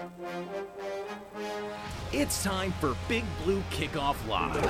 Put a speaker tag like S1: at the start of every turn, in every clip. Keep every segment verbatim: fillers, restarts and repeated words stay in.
S1: It's time for Big Blue Kickoff Live,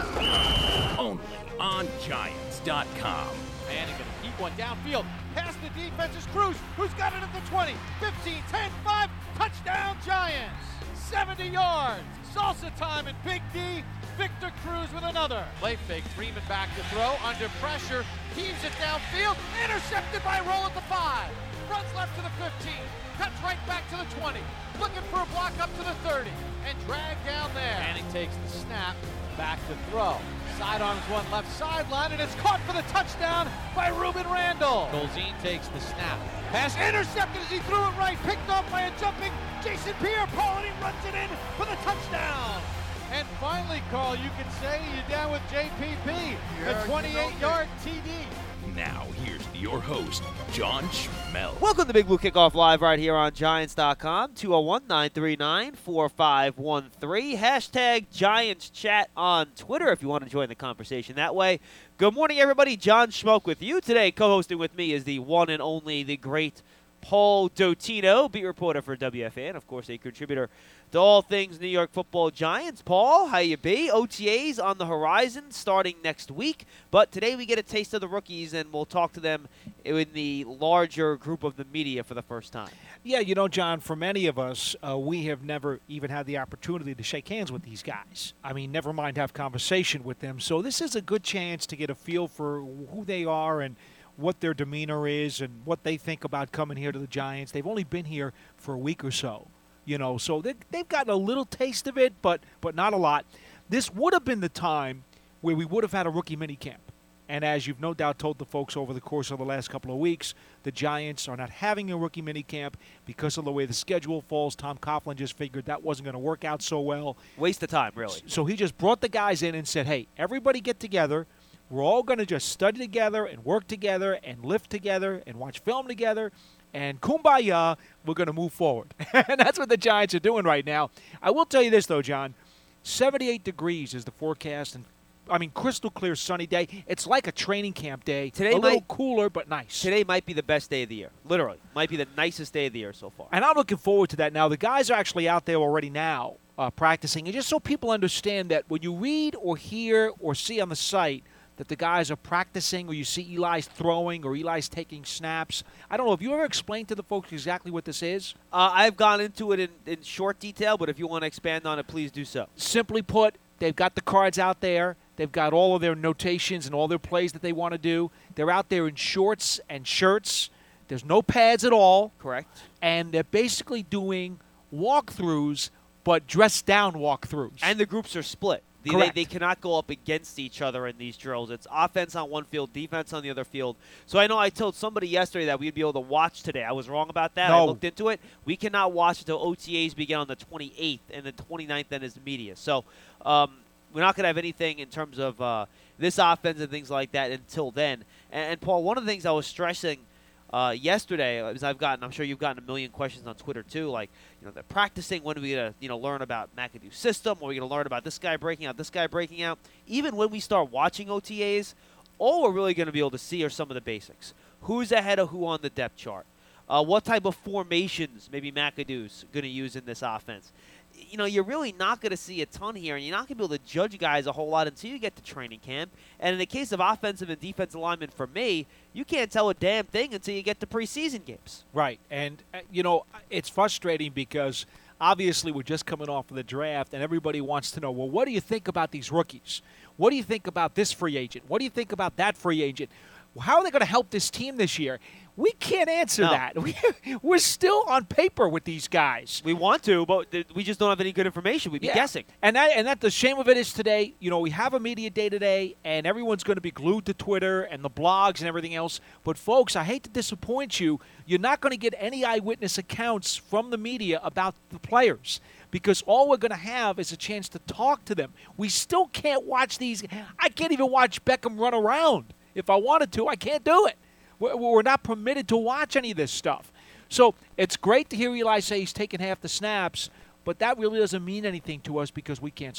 S1: only on Giants dot com.
S2: Manning gonna keep one downfield, past the defense is Cruz, who's got it at the twenty, fifteen, ten, five, touchdown Giants! seventy yards, salsa time and Big D, Victor Cruz with another. Play fake, Freeman back to throw, under pressure, heaves it downfield, intercepted by Roll at the five. Runs left to the fifteen, cuts right back to the twenty, looking for a block up to the thirty, and dragged down there. Manning takes the snap, back to throw. Sidearms one left sideline, and it's caught for the touchdown by Ruben Randall. Golzine takes the snap. Pass intercepted as he threw it right, picked off by a jumping Jason Pierre-Paul, and he runs it in for the touchdown. And finally, Carl, you can say you're down with J P P, a twenty-eight-yard T D.
S1: Now, here's your host, John Schmel.
S3: Welcome to Big Blue Kickoff Live right here on Giants dot com. two oh one, nine three nine, four five one three. Hashtag Giants Chat on Twitter if you want to join the conversation that way. Good morning, everybody. John Schmoke with you today. Co-hosting with me is the one and only, the great Paul Dottino, beat reporter for W F A, and, of course, a contributor to all things New York Football Giants. Paul, how you be? O T As on the horizon starting next week, but today we get a taste of the rookies, and we'll talk to them in the larger group of the media for the first time.
S4: Yeah, you know, John, for many of us, uh, we have never even had the opportunity to shake hands with these guys. I mean, never mind have conversation with them. So this is a good chance to get a feel for who they are and what their demeanor is and what they think about coming here to the Giants. They've only been here for a week or so, you know, so they, they've gotten a little taste of it, but but not a lot. This would have been the time where we would have had a rookie minicamp. And as you've no doubt told the folks over the course of the last couple of weeks, the Giants are not having a rookie minicamp because of the way the schedule falls. Tom Coughlin just figured that wasn't going to work out so well.
S3: Waste of time, really.
S4: So he just brought the guys in and said, hey, everybody get together. We're all going to just study together and work together and lift together and watch film together. And kumbaya, we're going to move forward. And that's what the Giants are doing right now. I will tell you this, though, John. seventy-eight degrees is the forecast. And I mean, crystal clear sunny day. It's like a training camp day.
S3: Today
S4: a
S3: might,
S4: little cooler, but nice.
S3: Today might be the best day of the year. Literally. Might be the nicest day of the year so far.
S4: And I'm looking forward to that. Now, the guys are actually out there already now uh, practicing. And just so people understand that when you read or hear or see on the site that the guys are practicing, or you see Eli's throwing or Eli's taking snaps. I don't know. Have you ever explained to the folks exactly what this is?
S3: Uh, I've gone into it in, in short detail, but if you want to expand on it, please do so.
S4: Simply put, they've got the cards out there. They've got all of their notations and all their plays that they want to do. They're out there in shorts and shirts. There's no pads at all.
S3: Correct.
S4: And they're basically doing walkthroughs, but dressed-down walkthroughs.
S3: And the groups are split. They, they, they cannot go up against each other in these drills. It's offense on one field, defense on the other field. So I know I told somebody yesterday that we'd be able to watch today. I was wrong about that.
S4: No.
S3: I looked into it. We cannot watch until O T As begin on the twenty-eighth, and the twenty-ninth then is the media. So um, we're not going to have anything in terms of uh, this offense and things like that until then. And, and, Paul, one of the things I was stressing uh, yesterday, as I've gotten, I'm sure you've gotten a million questions on Twitter too, like, you know, they're practicing. When are we going to, you know, learn about McAdoo's system? When are we going to learn about this guy breaking out, this guy breaking out? Even when we start watching O T As, all we're really going to be able to see are some of the basics. Who's ahead of who on the depth chart? Uh, what type of formations maybe McAdoo's going to use in this offense? You know, you're really not going to see a ton here, and you're not going to be able to judge guys a whole lot until you get to training camp. And in the case of offensive and defensive linemen, for me, you can't tell a damn thing until you get to preseason games.
S4: Right. And, uh, you know, it's frustrating because obviously we're just coming off of the draft, and everybody wants to know, well, what do you think about these rookies? What do you think about this free agent? What do you think about that free agent? How are they going to help this team this year? We can't answer
S3: no.
S4: that. We, we're still on paper with these guys.
S3: We want to, but th- we just don't have any good information. We'd be
S4: yeah.
S3: guessing.
S4: And that, and that the shame of it is today, you know, we have a media day today, and everyone's going to be glued to Twitter and the blogs and everything else. But, folks, I hate to disappoint you. You're not going to get any eyewitness accounts from the media about the players, because all we're going to have is a chance to talk to them. We still can't watch these. I can't even watch Beckham run around. If I wanted to, I can't do it. We're not permitted to watch any of this stuff. So it's great to hear Eli say he's taking half the snaps, but that really doesn't mean anything to us because we can't see it.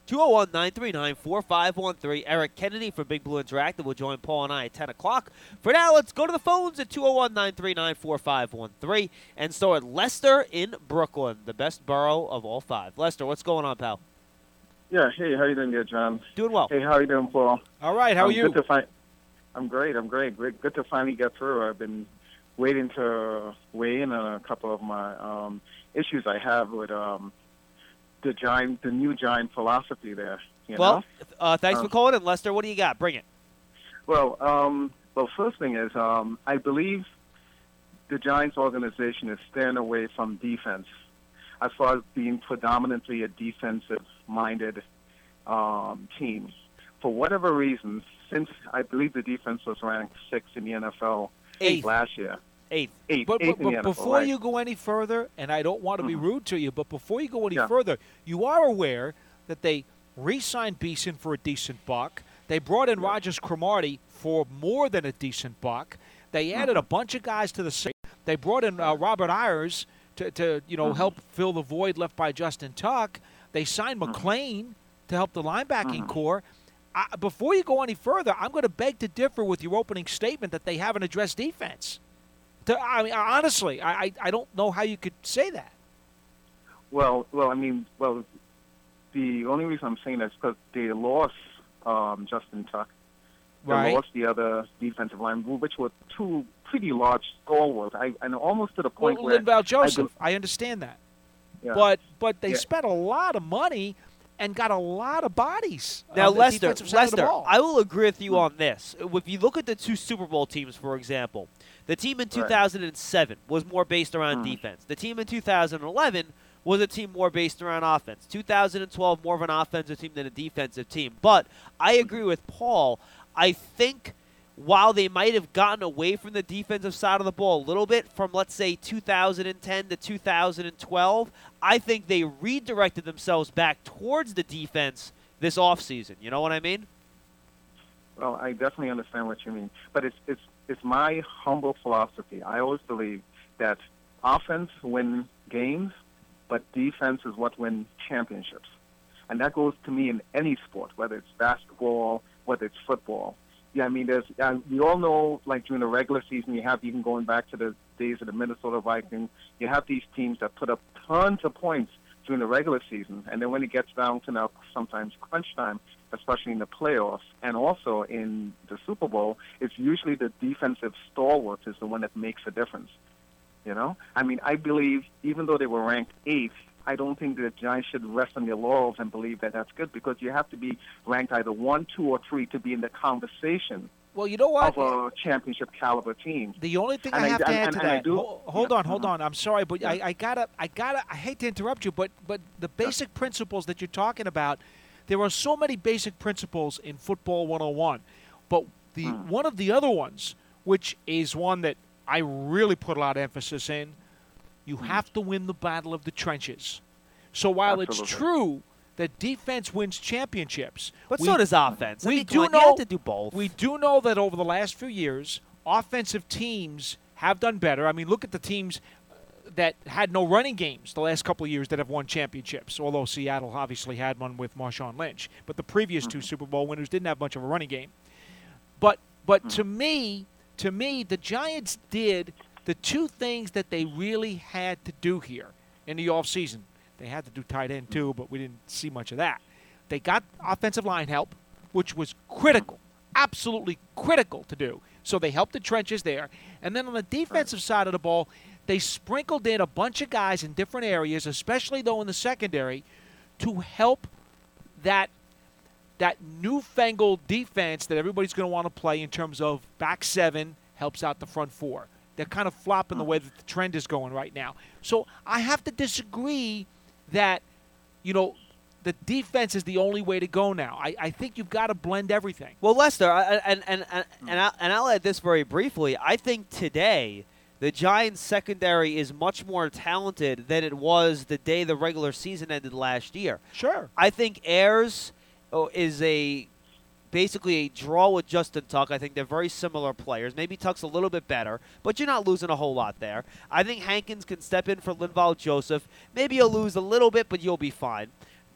S3: two oh one, nine three nine, four five one three. Eric Kennedy from Big Blue Interactive will join Paul and I at ten o'clock. For now, let's go to the phones at two oh one, nine three nine, four five one three and start at Lester in Brooklyn, the best borough of all five. Lester, what's going on, pal?
S5: Yeah, hey, how you doing there, John?
S3: Doing well.
S5: Hey, how you doing, Paul?
S4: All right, how
S5: um,
S4: are you?
S5: Good to find. I'm great. I'm great. Great. Good to finally get through. I've been waiting to weigh in on a couple of my um, issues I have with um, the giant, the new giant philosophy there. You
S3: well,
S5: know?
S3: uh, thanks
S5: um,
S3: for calling in, Lester. What do you got? Bring it.
S5: Well, um, well, first thing is, um, I believe the Giants organization is staying away from defense, as far as being predominantly a defensive-minded um, team. For whatever reason, since I believe the defense was ranked sixth in the N F L
S3: Eighth.
S5: last year.
S3: Eighth.
S5: Eighth,
S4: But,
S5: eighth
S4: but,
S5: in the
S4: but
S5: N F L,
S4: before
S5: right.
S4: you go any further, and I don't want to be
S5: Mhm.
S4: rude to you, but before you go any
S5: Yeah.
S4: further, you are aware that they re-signed Beeson for a decent buck. They brought in
S5: Yeah.
S4: Rogers Cromartie for more than a decent buck. They added
S5: Mhm.
S4: a bunch of guys to the side. They brought in uh, Robert Ayers to, to you know
S5: Mhm.
S4: help fill the void left by Justin Tuck. They signed
S5: Mhm.
S4: McClain to help the linebacking
S5: Mhm.
S4: core. I, before you go any further, I'm going to beg to differ with your opening statement that they haven't addressed defense. To, I mean, honestly, I, I I don't know how you could say that.
S5: Well, well, I mean, well, the only reason I'm saying that is because they lost um, Justin Tuck. They
S4: Right.
S5: lost the other defensive line, which were two pretty large stalwarts. I, and almost to the point
S4: Well,
S5: where
S4: Linval Joseph,
S5: I,
S4: I understand that,
S5: yeah.
S4: but but they
S5: Yeah.
S4: spent a lot of money and got a lot of bodies.
S3: Now,
S4: on the
S3: Lester,
S4: defensive side of the
S3: Lester,
S4: ball.
S3: I will agree with you on this. If you look at the two Super Bowl teams, for example, the team in two thousand seven was more based around
S5: Mm.
S3: defense. The team in two thousand eleven was a team more based around offense. two thousand twelve, more of an offensive team than a defensive team. But I agree with Paul. I think while they might have gotten away from the defensive side of the ball a little bit from, let's say, two thousand ten to two thousand twelve, I think they redirected themselves back towards the defense this offseason. You know what I mean?
S5: Well, I definitely understand what you mean, but it's it's it's my humble philosophy. I always believe that offense wins games, but defense is what wins championships, and that goes to me in any sport, whether it's basketball, whether it's football. Yeah, I mean, there's uh, we all know, like during the regular season, you have even going back to the days of the Minnesota Vikings, you have these teams that put up tons of points during the regular season, and then when it gets down to now sometimes crunch time, especially in the playoffs and also in the Super Bowl, it's usually the defensive stalwart is the one that makes a difference. You know, I mean, I believe even though they were ranked eighth, I don't think the Giants should rest on their laurels and believe that that's good, because you have to be ranked either one, two, or three to be in the conversation
S4: well, you know what?
S5: of a championship caliber team.
S4: The only thing
S5: And
S4: I
S5: I-
S4: have to
S5: and-
S4: add
S5: and-
S4: to
S5: and I
S4: that.
S5: do-
S4: Ho- hold
S5: yeah,
S4: on, hold
S5: mhm.
S4: on. I'm sorry, but
S5: Yeah.
S4: I, I gotta, I gotta. I hate to interrupt you, but but the basic principles that you're talking about, there are so many basic principles in football one oh one, but the
S5: Mm.
S4: one of the other ones, which is one that I really put a lot of emphasis in, you
S5: Mm.
S4: have to win the battle of the trenches. So while it's
S5: Absolutely.
S4: true that defense wins championships,
S3: But
S4: we,
S3: so does offense. I
S4: we
S3: mean,
S4: do
S3: come on,
S4: know
S3: you have to do both.
S4: We do know that over the last few years, offensive teams have done better. I mean, look at the teams that had no running games the last couple of years that have won championships, although Seattle obviously had one with Marshawn Lynch. But the previous two Super Bowl winners didn't have much of a running game. But but to me, to me, the Giants did the two things that they really had to do here in the offseason. They had to do tight end too, but we didn't see much of that. They got offensive line help, which was critical, absolutely critical to do. So they helped the trenches there. And then on the defensive side of the ball, they sprinkled in a bunch of guys in different areas, especially though in the secondary, to help that that newfangled defense that everybody's going to want to play in terms of back seven helps out the front four. They're kind of flopping the way that the trend is going right now. So I have to disagree that, you know, the defense is the only way to go now. I, I think you've got to blend everything.
S3: Well, Lester, I, and and and and I'll, and I'll add this very briefly. I think today the Giants' secondary is much more talented than it was the day the regular season ended last year.
S4: Sure.
S3: I think Ayers oh, is a basically a draw with Justin Tuck. I think they're very similar players. Maybe Tuck's a little bit better, but you're not losing a whole lot there. I think Hankins can step in for Linval Joseph. Maybe you'll lose a little bit, but you'll be fine.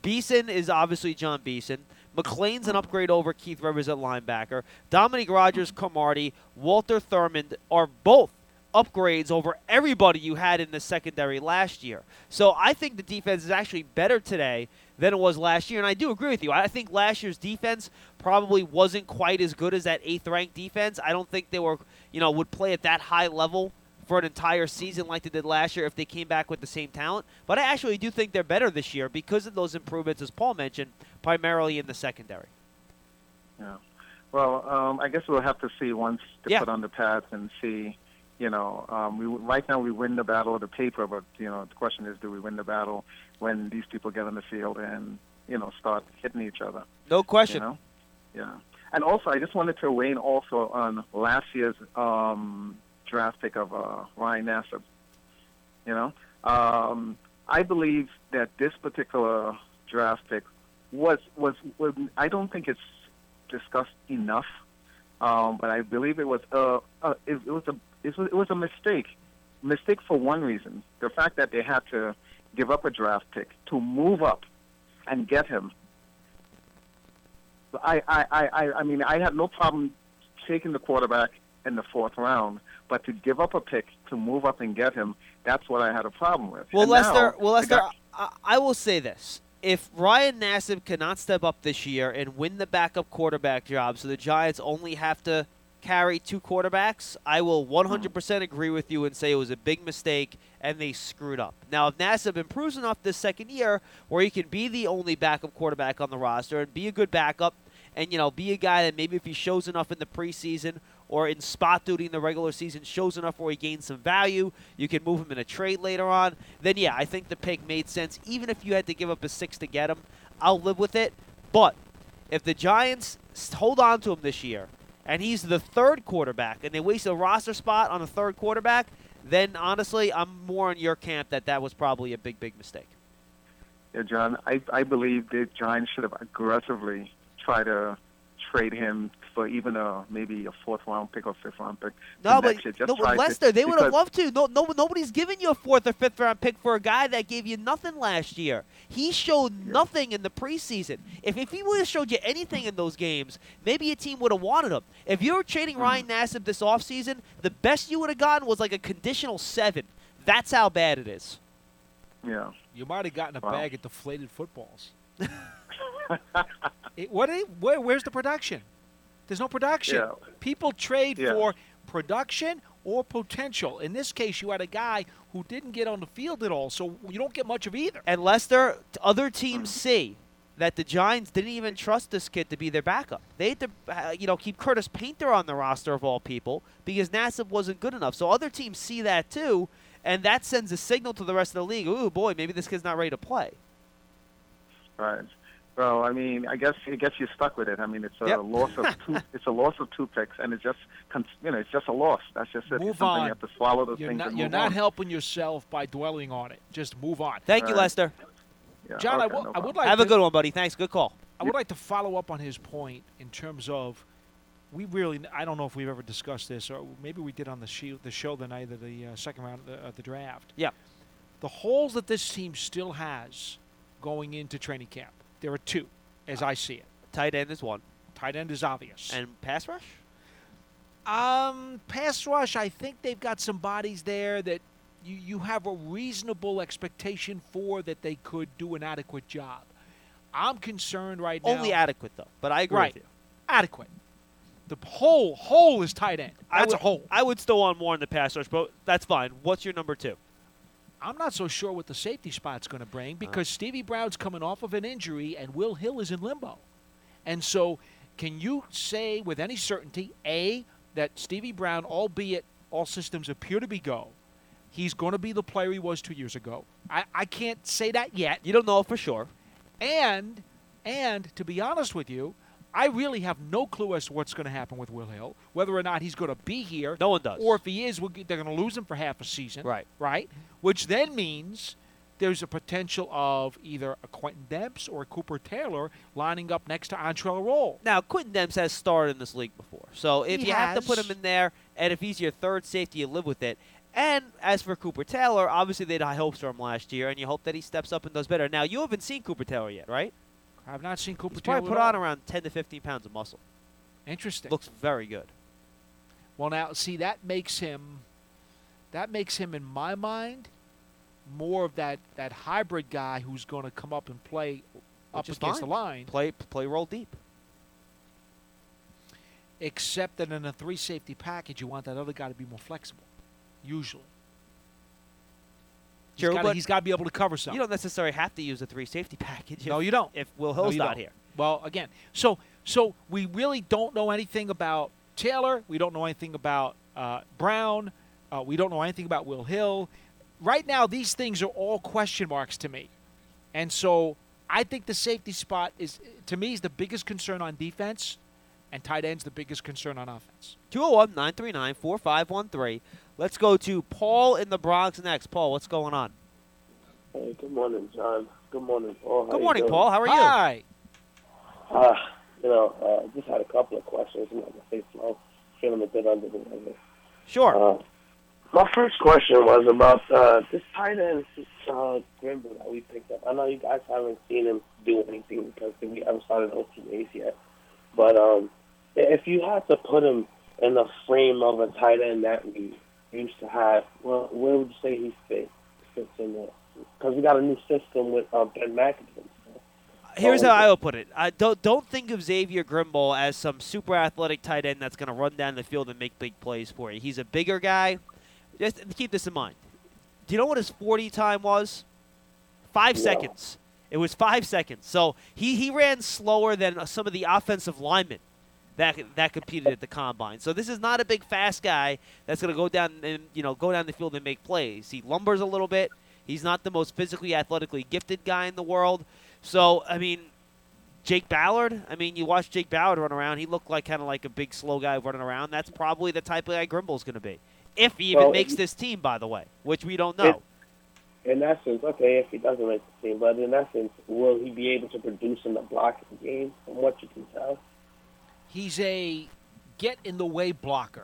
S3: Beeson is obviously John Beeson. McLean's an upgrade over Keith Rivers at linebacker. Dominique Rogers, Cromartie, Walter Thurmond are both upgrades over everybody you had in the secondary last year. So I think the defense is actually better today than it was last year, and I do agree with you. I think last year's defense probably wasn't quite as good as that eighth-ranked defense. I don't think they were, you know, would play at that high level for an entire season like they did last year if they came back with the same talent. But I actually do think they're better this year because of those improvements, as Paul mentioned, primarily in the secondary.
S5: Yeah. Well, um, I guess we'll have to see once they
S3: Yeah.
S5: put on the pads and see. You know, um, we right now we win the battle of the paper, but you know the question is, do we win the battle when these people get on the field and you know start hitting each other?
S3: No question.
S5: You know, yeah. And also, I just wanted to weigh in also on last year's um, draft pick of uh, Ryan Nassib. You know, um, I believe that this particular draft pick was was, was I don't think it's discussed enough, um, but I believe it was uh, uh, it, it was a It was, it was a mistake. Mistake for one reason. The fact that they had to give up a draft pick to move up and get him. I, I, I, I mean, I had no problem taking the quarterback in the fourth round, but to give up a pick to move up and get him, that's what I had a problem with.
S3: Well,
S5: And
S3: Lester,
S5: now,
S3: well, Lester,
S5: got-
S3: I, I will say this. If Ryan Nassib cannot step up this year and win the backup quarterback job so the Giants only have to carry two quarterbacks, I will one hundred percent agree with you and say it was a big mistake and they screwed up. Now, if Nassib improves enough this second year where he can be the only backup quarterback on the roster and be a good backup and, you know, be a guy that maybe if he shows enough in the preseason or in spot duty in the regular season shows enough where he gains some value, you can move him in a trade later on, then, yeah, I think the pick made sense. Even if you had to give up a six to get him, I'll live with it. But if the Giants hold on to him this year, and he's the third quarterback, and they waste a roster spot on a third quarterback, then honestly, I'm more in your camp that that was probably a big, big mistake.
S5: Yeah, John, I, I believe the Giants should have aggressively tried to trade him for even a maybe a fourth round pick or fifth round pick.
S3: No,
S5: The
S3: but
S5: Mets should just
S3: no,
S5: try to-
S3: Lester, they would have
S5: because-
S3: loved to. No, no, nobody's giving you a fourth or fifth round pick for a guy that gave you nothing last year. He showed nothing in the preseason. If if he would have showed you anything in those games, maybe a team would have wanted him. If you were trading
S5: Mm-hmm.
S3: Ryan Nassib this offseason, the best you would have gotten was like a conditional seven. That's how bad it is.
S5: Yeah.
S4: You might have gotten a
S5: Wow.
S4: bag of deflated footballs. it, what? It, where, where's the production? There's no production.
S5: Yeah.
S4: People trade
S5: Yeah.
S4: for production or potential. In this case, you had a guy who didn't get on the field at all, so you don't get much of either.
S3: And Lester, t- other teams see that the Giants didn't even trust this kid to be their backup. They had to, uh, you know, keep Curtis Painter on the roster of all people because Nassib wasn't good enough. So other teams see that too, and that sends a signal to the rest of the league. Ooh, boy, maybe this kid's not ready to play.
S5: Right. Well, I mean, I guess I guess you're stuck with it. I mean, it's a
S3: Yep.
S5: loss of two. It's a loss of two picks, and it's just, cons- you know, it's just a loss. That's just it.
S4: Move
S5: It's something
S4: on.
S5: you have to swallow those
S4: You're
S5: things
S4: not,
S5: and
S4: you're
S5: move
S4: not
S5: on.
S4: helping yourself by dwelling on it. Just move on.
S3: Thank you,
S5: All right.
S3: Lester.
S5: Yeah,
S4: John, I
S5: okay,
S4: will-
S5: no
S4: I would
S5: problem.
S4: like
S3: Have a
S4: to-
S3: good one, buddy. Thanks. Good call.
S4: I would like to follow up on his point in terms of we really I don't know if we've ever discussed this or maybe we did on the show, the show the night of the uh, second round of the, of the draft.
S3: Yeah.
S4: The holes that this team still has going into training camp. There are two, as I see it.
S3: Tight end is one.
S4: Tight end is obvious.
S3: And pass rush?
S4: Um, pass rush, I think they've got some bodies there that you, you have a reasonable expectation for that they could do an adequate job. I'm concerned right now.
S3: Only adequate, though. But I agree
S4: Right.
S3: with you.
S4: Adequate. The whole hole is tight end.
S3: I
S4: That's
S3: would,
S4: a hole.
S3: I would still want more in the pass rush, but that's fine. What's your number two?
S4: I'm not so sure what the safety spot's going to bring because Stevie Brown's coming off of an injury and Will Hill is in limbo. And so can you say with any certainty, A, that Stevie Brown, albeit all systems appear to be go, he's going to be the player he was two years ago? I, I can't say that yet.
S3: You don't know for sure.
S4: And, and to be honest with you, I really have no clue as to what's going to happen with Will Hill, whether or not he's going to be here.
S3: No one does.
S4: Or if he is, we'll, get- they're going to lose him for half a season.
S3: Right.
S4: Right? Which then means there's a potential of either a Quentin Demps or a Cooper Taylor lining up next to Antrell Roll.
S3: Now, Quentin Demps has started in this league before. So if
S4: He
S3: you have to put
S4: has.
S3: him in there, and if he's your third safety, you live with it. And as for Cooper Taylor, obviously they had high hopes for him last year, and you hope that he steps up and does better. Now, you haven't seen Cooper Taylor yet, right?
S4: I've not seen Cooper
S3: He's
S4: Taylor.
S3: probably put on around ten to fifteen pounds of muscle.
S4: Interesting.
S3: Looks very good.
S4: Well, now, see, that makes him, that makes him, in my mind, more of that, that hybrid guy who's going to come up and play up
S3: Which is
S4: against
S3: fine.
S4: the line.
S3: Play, play roll deep.
S4: Except that in a three safety package, you want that other guy to be more flexible, usually. He's
S3: True,
S4: gotta,
S3: but
S4: he's got to be able to cover something.
S3: You don't necessarily have to use a three safety package.
S4: No,
S3: if,
S4: you don't.
S3: If Will
S4: No,
S3: Hill's
S4: you
S3: not
S4: don't.
S3: here.
S4: Well, again, so so we really don't know anything about Taylor. We don't know anything about uh, Brown. Uh, we don't know anything about Will Hill. Right now, these things are all question marks to me. And so I think the safety spot is, to me, is the biggest concern on defense, and tight end's the biggest concern on offense.
S3: two oh one, nine three nine, four five one three. Let's go to Paul in the Bronx next. Paul, what's going on?
S6: Hey, good morning, John. Good morning, Paul. How
S3: Good
S6: you
S3: morning,
S6: doing?
S3: Paul. How are you?
S4: Hi.
S6: Uh, you know, uh, just had a couple of questions. I'm not going to say slow. Feeling a bit under the weather.
S3: Sure.
S6: Uh, my first question was about uh, this tight end, uh, Grimble, that we picked up. I know you guys haven't seen him do anything because we haven't started O T As yet. But um, if you had to put him in the frame of a tight end that we used to have, well, where would you say he fit, fits in there? Because we got a new system with uh, Ben McAdoo.
S3: Here's how I would put it. I don't don't think of Xavier Grimble as some super athletic tight end that's going to run down the field and make big plays for you. He's a bigger guy. Just keep this in mind. Do you know what his forty time was? Five
S6: No.
S3: seconds. It was five seconds. So he, he ran slower than some of the offensive linemen that that competed at the combine. So this is not a big fast guy that's going to go down and you know go down the field and make plays. He lumbers a little bit. He's not the most physically athletically gifted guy in the world. So, I mean, Jake Ballard, I mean, you watch Jake Ballard run around. He looked like kind of like a big, slow guy running around. That's probably the type of guy Grimble's going to be. If he even
S6: Well,
S3: makes
S6: it-
S3: this team, by the way, which we don't know.
S6: In essence, okay, if he doesn't make the team, but in essence, will he be able to produce in the blocking game from what you can tell?
S4: He's a get-in-the-way blocker,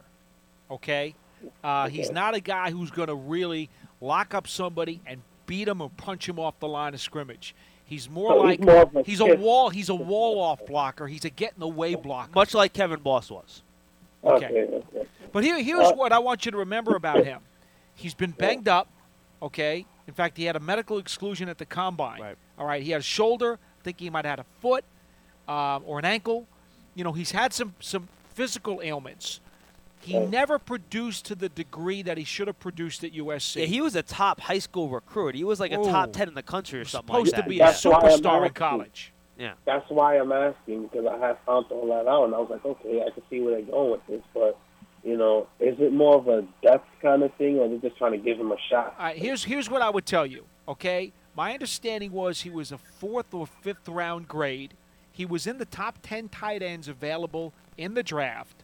S4: okay? Uh, He's
S6: Okay.
S4: not a guy who's going to really lock up somebody and beat him or punch him off the line of scrimmage. He's more
S6: So he's
S4: like
S6: more of a
S4: he's a
S6: fifth.
S4: wall he's a wall-off blocker. He's a get-in-the-way blocker.
S3: Much like Kevin Boss was.
S4: Okay.
S6: Okay, okay.
S4: But here, here's
S6: Uh,
S4: what I want you to remember about him. He's been banged up, okay? In fact, he had a medical exclusion at the combine.
S3: Right.
S4: All right, he had a shoulder. I think he might have had a foot um, or an ankle. You know, he's had some, some physical ailments. He
S6: Right.
S4: never produced to the degree that he should have produced at U S C.
S3: Yeah, he was a top high school recruit. He was like a
S4: Ooh.
S3: top ten in the country or something like
S4: supposed
S3: that.
S4: to be
S3: yeah.
S4: a
S6: That's why I'm
S4: superstar in
S6: asking.
S4: college.
S3: yeah.
S6: That's why I'm asking, because I have found all that out, and I was like, okay, I can see where they're going with this, but, you know, is it more of a depth kind of thing, or they're just trying to give him a shot?
S4: All right, here's here's what I would tell you. Okay, my understanding was he was a fourth or fifth round grade. He was in the top ten tight ends available in the draft.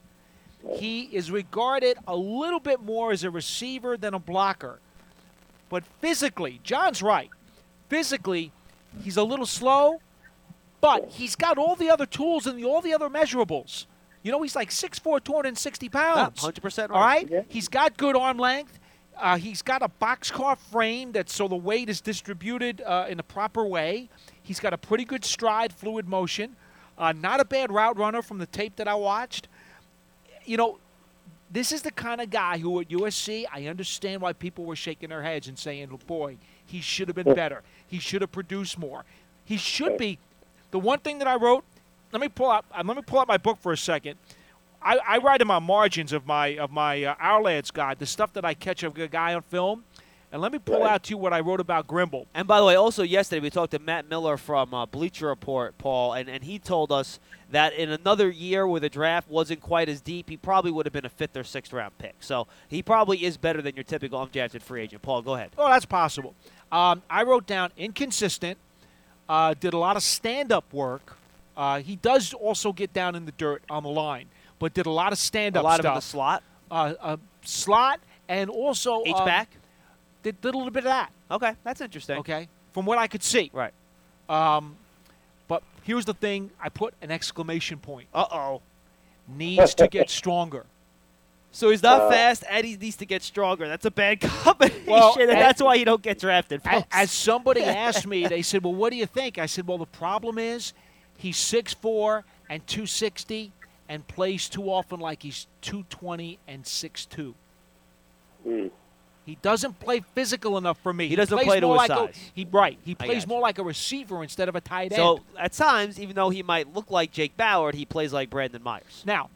S4: He is regarded a little bit more as a receiver than a blocker, but physically, John's right. Physically, he's a little slow, but he's got all the other tools and the, all the other measurables. You know, he's like six foot four, two hundred sixty pounds.
S3: one hundred percent
S4: All right?
S6: Yeah.
S4: He's got good arm length. Uh, he's got a boxcar frame that so the weight is distributed uh, in a proper way. He's got a pretty good stride, fluid motion. Uh, not a bad route runner from the tape that I watched. You know, this is the kind of guy who at U S C, I understand why people were shaking their heads and saying, oh, boy, he should have been better. He should have produced more. He should be. The one thing that I wrote, let me pull out, uh, let me pull out my book for a second. I, I write in my margins of my of my uh, Our Lads guide the stuff that I catch of a guy on film, and let me pull
S6: Right.
S4: out to you what I wrote about Grimble.
S3: And by the way, also yesterday we talked to Matt Miller from uh, Bleacher Report, Paul, and, and he told us that in another year where the draft wasn't quite as deep, he probably would have been a fifth or sixth round pick. So he probably is better than your typical undrafted free agent. Paul, go ahead.
S4: Oh, that's possible. Um, I wrote down inconsistent. Uh, did a lot of stand-up work. Uh, he does also get down in the dirt on the line, but did a lot of
S3: A
S4: stand-up
S3: lot
S4: stuff.
S3: of in the slot,
S4: uh, uh, slot, and also
S3: H
S4: um,
S3: back.
S4: Did, did a little bit of that.
S3: Okay, that's interesting.
S4: Okay, from what I could see.
S3: Right.
S4: Um, but here's the thing: I put an exclamation point.
S3: Uh oh.
S4: Needs to get stronger.
S3: So he's not
S6: Uh,
S3: fast, and he needs to get stronger. That's a bad combination,
S4: Well,
S3: and
S4: and-
S3: that's why you don't get drafted.
S4: As,
S3: folks.
S4: as somebody asked me, they said, well, what do you think? I said, well, the problem is he's six foot four and two sixty and plays too often like he's two twenty and six two.
S6: Hmm.
S4: He doesn't play physical enough for me.
S3: He doesn't
S4: plays
S3: play to
S4: more
S3: his
S4: like
S3: size.
S4: A, he right. He
S3: I
S4: plays
S3: got
S4: more like a receiver instead of a tight end.
S3: So at times, even though he might look like Jake Ballard, he plays like Brandon Myers.
S4: Now,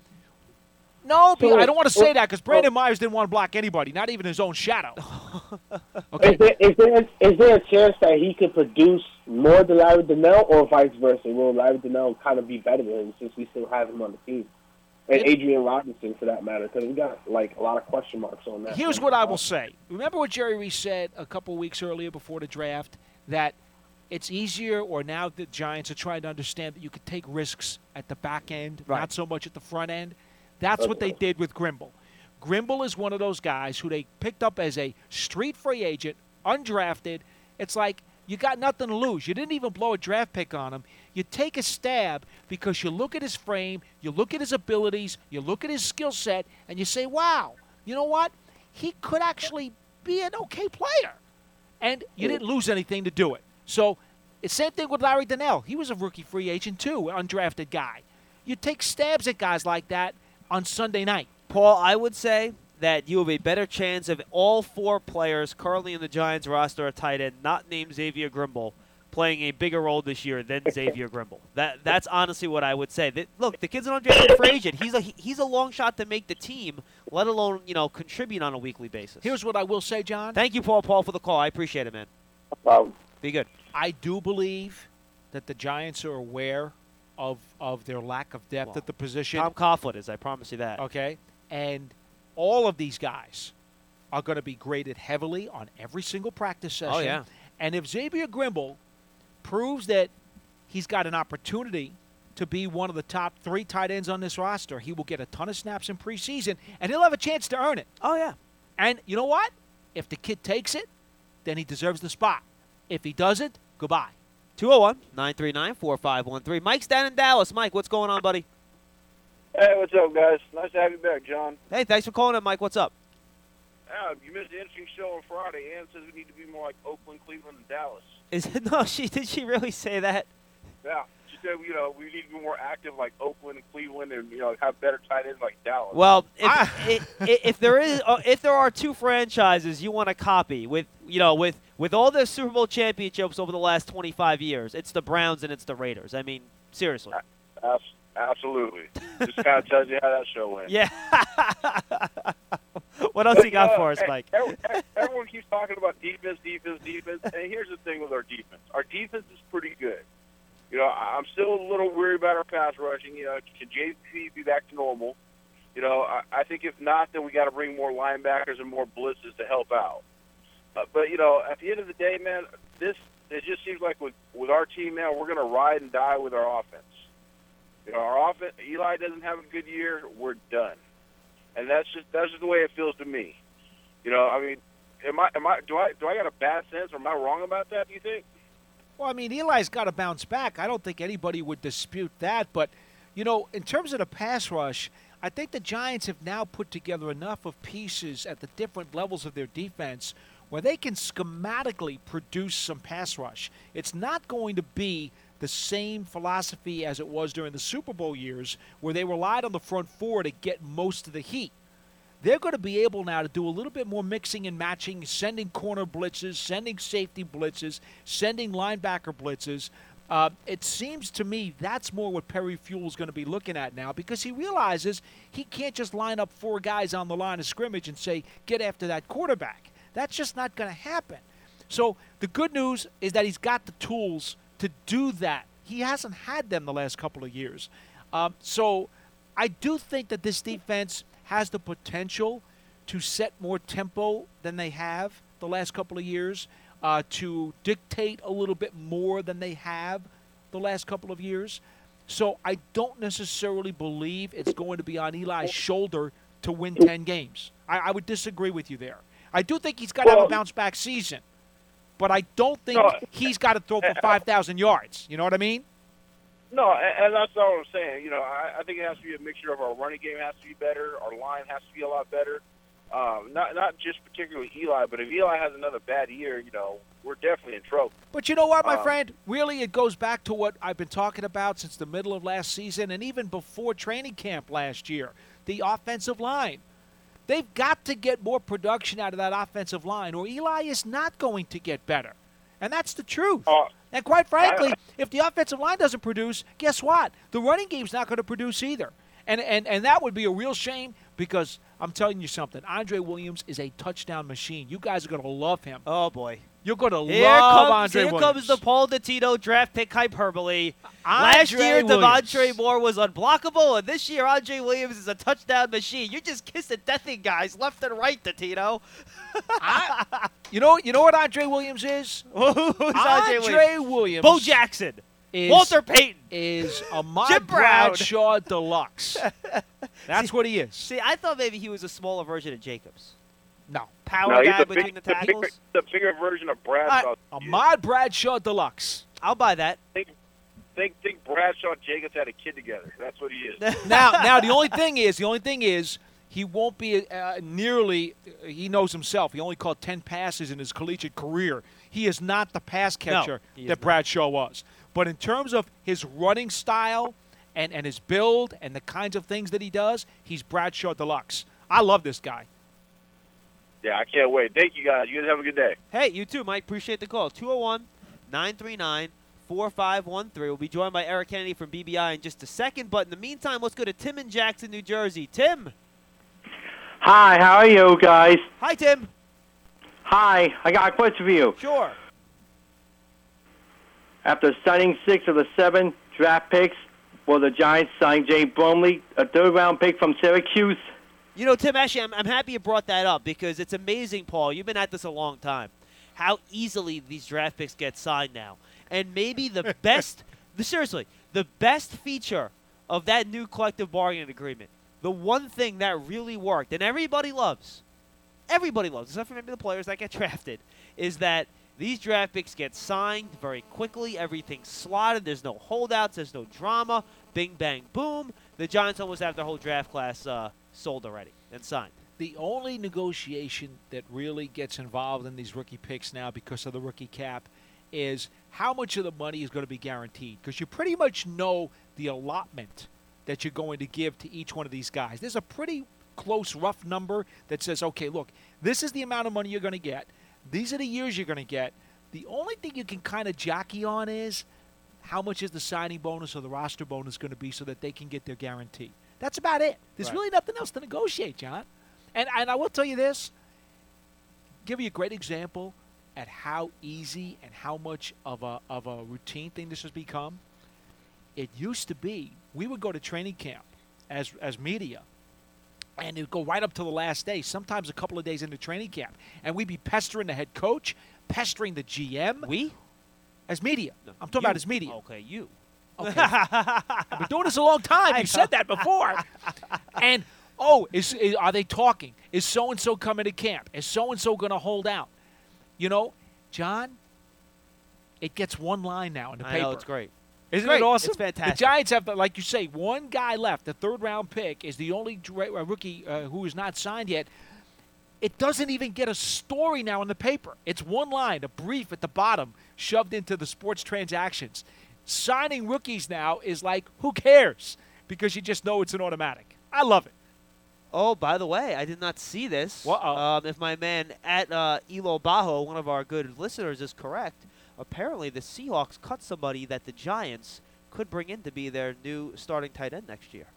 S4: no,
S6: So-
S4: I don't want to say
S6: well-
S4: that because Brandon Myers didn't want to block anybody, not even his own shadow.
S6: Is
S4: Okay.
S6: there, is, there, is there a chance that he could produce more than Larry Donnell, or vice versa? Will Larry Donnell kind of be better than him since we still have him on the team? And
S4: Yep.
S6: Adrian Robinson, for that matter, because we got like a lot of question marks on that.
S4: Here's what I will say. Remember what Jerry Reese said a couple weeks earlier before the draft, that it's easier, or now the Giants are trying to understand that you could take risks at the back end,
S3: Right.
S4: not so much at the front end. That's what they did with Grimble. Grimble is one of those guys who they picked up as a street free agent, undrafted. It's like you got nothing to lose. You didn't even blow a draft pick on him. You take a stab because you look at his frame, you look at his abilities, you look at his skill set, and you say, wow, you know what? He could actually be an okay player. And you didn't lose anything to do it. So it's same thing with Larry Donnell. He was a rookie free agent too, undrafted guy. You take stabs at guys like that on Sunday night.
S3: Paul, I would say that you have a better chance of all four players currently in the Giants roster at tight end, not named Xavier Grimble, playing a bigger role this year than Xavier Grimble. That that's honestly what I would say. That, look, the kid's an undrafted free agent. He's a he- he's a long shot to make the team, let alone you know contribute on a weekly basis.
S4: Here's what I will say, John.
S3: Thank you, Paul. Paul, for the call. I appreciate it, man.
S6: Um,
S3: Be good.
S4: I do believe that the Giants are aware of of their lack of depth
S3: Well,
S4: at the position.
S3: Tom Coughlin is. I promise you that.
S4: Okay? And all of these guys are going to be graded heavily on every single practice session.
S3: Oh, yeah.
S4: And if Xavier Grimble proves that he's got an opportunity to be one of the top three tight ends on this roster, he will get a ton of snaps in preseason, and he'll have a chance to earn it.
S3: Oh yeah.
S4: And you know what? If the kid takes it, then he deserves the spot. If he doesn't, goodbye.
S3: two oh one, nine three nine, four five one three. Mike's down in Dallas. Mike, what's going on, buddy?
S7: Hey, what's up, guys? Nice to have you back, John.
S3: Hey, thanks for calling in, Mike. What's up?
S7: Uh, you missed an interesting show on Friday. Ann says we need to be more like Oakland, Cleveland, and Dallas.
S3: Is it, no, she did she really say that?
S7: Yeah, she said you know we need to be more active like Oakland and Cleveland, and you know have better tight ends like Dallas.
S3: Well, if,
S4: Ah.
S3: i- i- if there is, uh, if there are two franchises you want to copy with, you know, with with all the Super Bowl championships over the last twenty-five years, it's the Browns and it's the Raiders. I mean, seriously.
S7: Abs- absolutely. Just kind of tells you how that show went.
S3: Yeah. What else you got
S7: Uh,
S3: for us,
S7: hey,
S3: Mike?
S7: every- Everyone keeps talking about defense, defense, defense, and here's the thing with our defense. Our defense is pretty good. You know, I- I'm still a little worried about our pass rushing. You know, can J P be back to normal? You know, I, I think if not, then we got to bring more linebackers and more blitzes to help out. Uh, but you know, at the end of the day, man, this it just seems like with with our team now, we're going to ride and die with our offense. You know, our offense. Eli doesn't have a good year, we're done, and that's just that's just the way it feels to me. You know, I mean, am I am I do I do I got a bad sense, or am I wrong about that? Do you think?
S4: Well, I mean, Eli's got to bounce back. I don't think anybody would dispute that. But, you know, in terms of the pass rush, I think the Giants have now put together enough of pieces at the different levels of their defense where they can schematically produce some pass rush. It's not going to be the same philosophy as it was during the Super Bowl years where they relied on the front four to get most of the heat. They're going to be able now to do a little bit more mixing and matching, sending corner blitzes, sending safety blitzes, sending linebacker blitzes. Uh, it seems to me that's more what Perry Fewell is going to be looking at now because he realizes he can't just line up four guys on the line of scrimmage and say, get after that quarterback. That's just not going to happen. So the good news is that he's got the tools to do that. He hasn't had them the last couple of years. Um, so I do think that this defense has the potential to set more tempo than they have the last couple of years, uh, to dictate a little bit more than they have the last couple of years. So I don't necessarily believe it's going to be on Eli's shoulder to win ten games. I, I would disagree with you there. I do think he's got to have a
S7: Well-
S4: bounce-back season, but I don't think
S7: No,
S4: he's got to throw for five thousand yards. You know what I mean?
S7: No, and, and that's all I'm saying. You know, I, I think it has to be a mixture of our running game has to be better, our line has to be a lot better. Um, not not just particularly Eli, but if Eli has another bad year, you know, we're definitely in trouble.
S4: But you know what, my
S7: Um,
S4: friend? Really, it goes back to what I've been talking about since the middle of last season and even before training camp last year, the offensive line. They've got to get more production out of that offensive line, or Eli is not going to get better. And that's the truth.
S7: Uh,
S4: and quite frankly,
S7: I-
S4: if the offensive line doesn't produce, guess what? The running game's not going to produce either. And, and, and that would be a real shame because I'm telling you something. Andre Williams is a touchdown machine. You guys are going to love him.
S3: Oh, boy.
S4: You're going to
S3: Here
S4: love
S3: comes,
S4: Andre
S3: here
S4: Williams.
S3: comes the Paul Dottino draft pick hyperbole.
S4: Andre
S3: Last year,
S4: Williams.
S3: Devontae Moore was unblockable, and this year, Andre Williams is a touchdown machine. You're just kissing deathing guys left and right, Dottino.
S4: I, you know, you know what Andre Williams is?
S3: Who's Andre,
S4: Andre
S3: Williams?
S4: Williams.
S3: Bo Jackson.
S4: is,
S3: Walter Payton.
S4: is a Ahmad
S3: Jim Brown.
S4: Bradshaw deluxe. That's
S3: See-
S4: what he is.
S3: See, I thought maybe he was a smaller version of Jacobs.
S4: No.
S3: Power
S7: no, he's
S3: guy
S7: a
S3: between
S7: big,
S3: the
S7: the
S3: tackles.
S7: bigger, the bigger version of Bradshaw.
S4: Ahmad Bradshaw deluxe.
S3: I'll buy that.
S7: Think, think, think Bradshaw and Jacobs had a kid together. That's what he is.
S4: now, now the only thing is, the only thing is, he won't be uh, nearly. Uh, he knows himself. He only caught ten passes in his collegiate career. He is not the pass catcher
S3: he is
S4: that
S3: not.
S4: Bradshaw was. But in terms of his running style and, and his build and the kinds of things that he does, he's Bradshaw deluxe. I love this guy.
S7: Yeah, I can't wait. Thank you, guys. You guys have a good day.
S3: Hey, you too, Mike. Appreciate the call. two oh one, nine three nine, four five one three. We'll be joined by Eric Kennedy from B B I in just a second. But in the meantime, let's go to Tim in Jackson, New Jersey. Tim.
S8: Hi, how are you guys?
S3: Hi, Tim.
S8: Hi, I got a question for you.
S3: Sure.
S8: After signing six of the seven draft picks, will the Giants sign Jay Bromley, a third-round pick from Syracuse?
S3: You know, Tim, actually, I'm, I'm happy you brought that up because it's amazing, Paul. You've been at this a long time. How easily these draft picks get signed now. And maybe the best, the, seriously, the best feature of that new collective bargaining agreement, the one thing that really worked, and everybody loves, everybody loves, except for maybe the players that get drafted, is that these draft picks get signed very quickly. Everything's slotted. There's no holdouts. There's no drama. Bing, bang, boom. The Giants almost have their whole draft class uh, sold already and signed.
S4: The only negotiation that really gets involved in these rookie picks now because of the rookie cap is how much of the money is going to be guaranteed. Because you pretty much know the allotment that you're going to give to each one of these guys. There's a pretty close, rough number that says, okay, look, this is the amount of money you're going to get. These are the years you're going to get. The only thing you can kind of jockey on is how much is the signing bonus or the roster bonus going to be so that they can get their guarantee. That's about it. There's
S3: Right.
S4: really nothing else to negotiate, John. And, and I will tell you this, give you a great example at how easy and how much of a, of a routine thing this has become. It used to be we would go to training camp as, as media, and it would go right up to the last day, sometimes a couple of days into training camp. And we'd be pestering the head coach, pestering the G M.
S3: We?
S4: As media.
S3: No,
S4: I'm talking
S3: you.
S4: about as media.
S3: Okay, you.
S4: Okay. I've been doing this a long time.
S3: I
S4: You've said that before. And, oh, is, is are they talking? Is so-and-so coming to camp? Is so-and-so going to hold out? You know, John, it gets one line now in the
S3: I
S4: paper.
S3: know, it's great.
S4: Isn't
S3: great.
S4: it awesome?
S3: It's fantastic.
S4: The Giants have, like you say, one guy left. The third-round pick is the only dra- uh, rookie uh, who is not signed yet. It doesn't even get a story now in the paper. It's one line, a brief at the bottom, shoved into the sports transactions. Signing rookies now is like, who cares? Because you just know it's an automatic. I love it.
S3: Oh, by the way, I did not see this.
S4: Uh-oh.
S3: Um, if my man at uh, Elo Bajo, one of our good listeners, is correct, apparently the Seahawks cut somebody that the Giants could bring in to be their new starting tight end next year.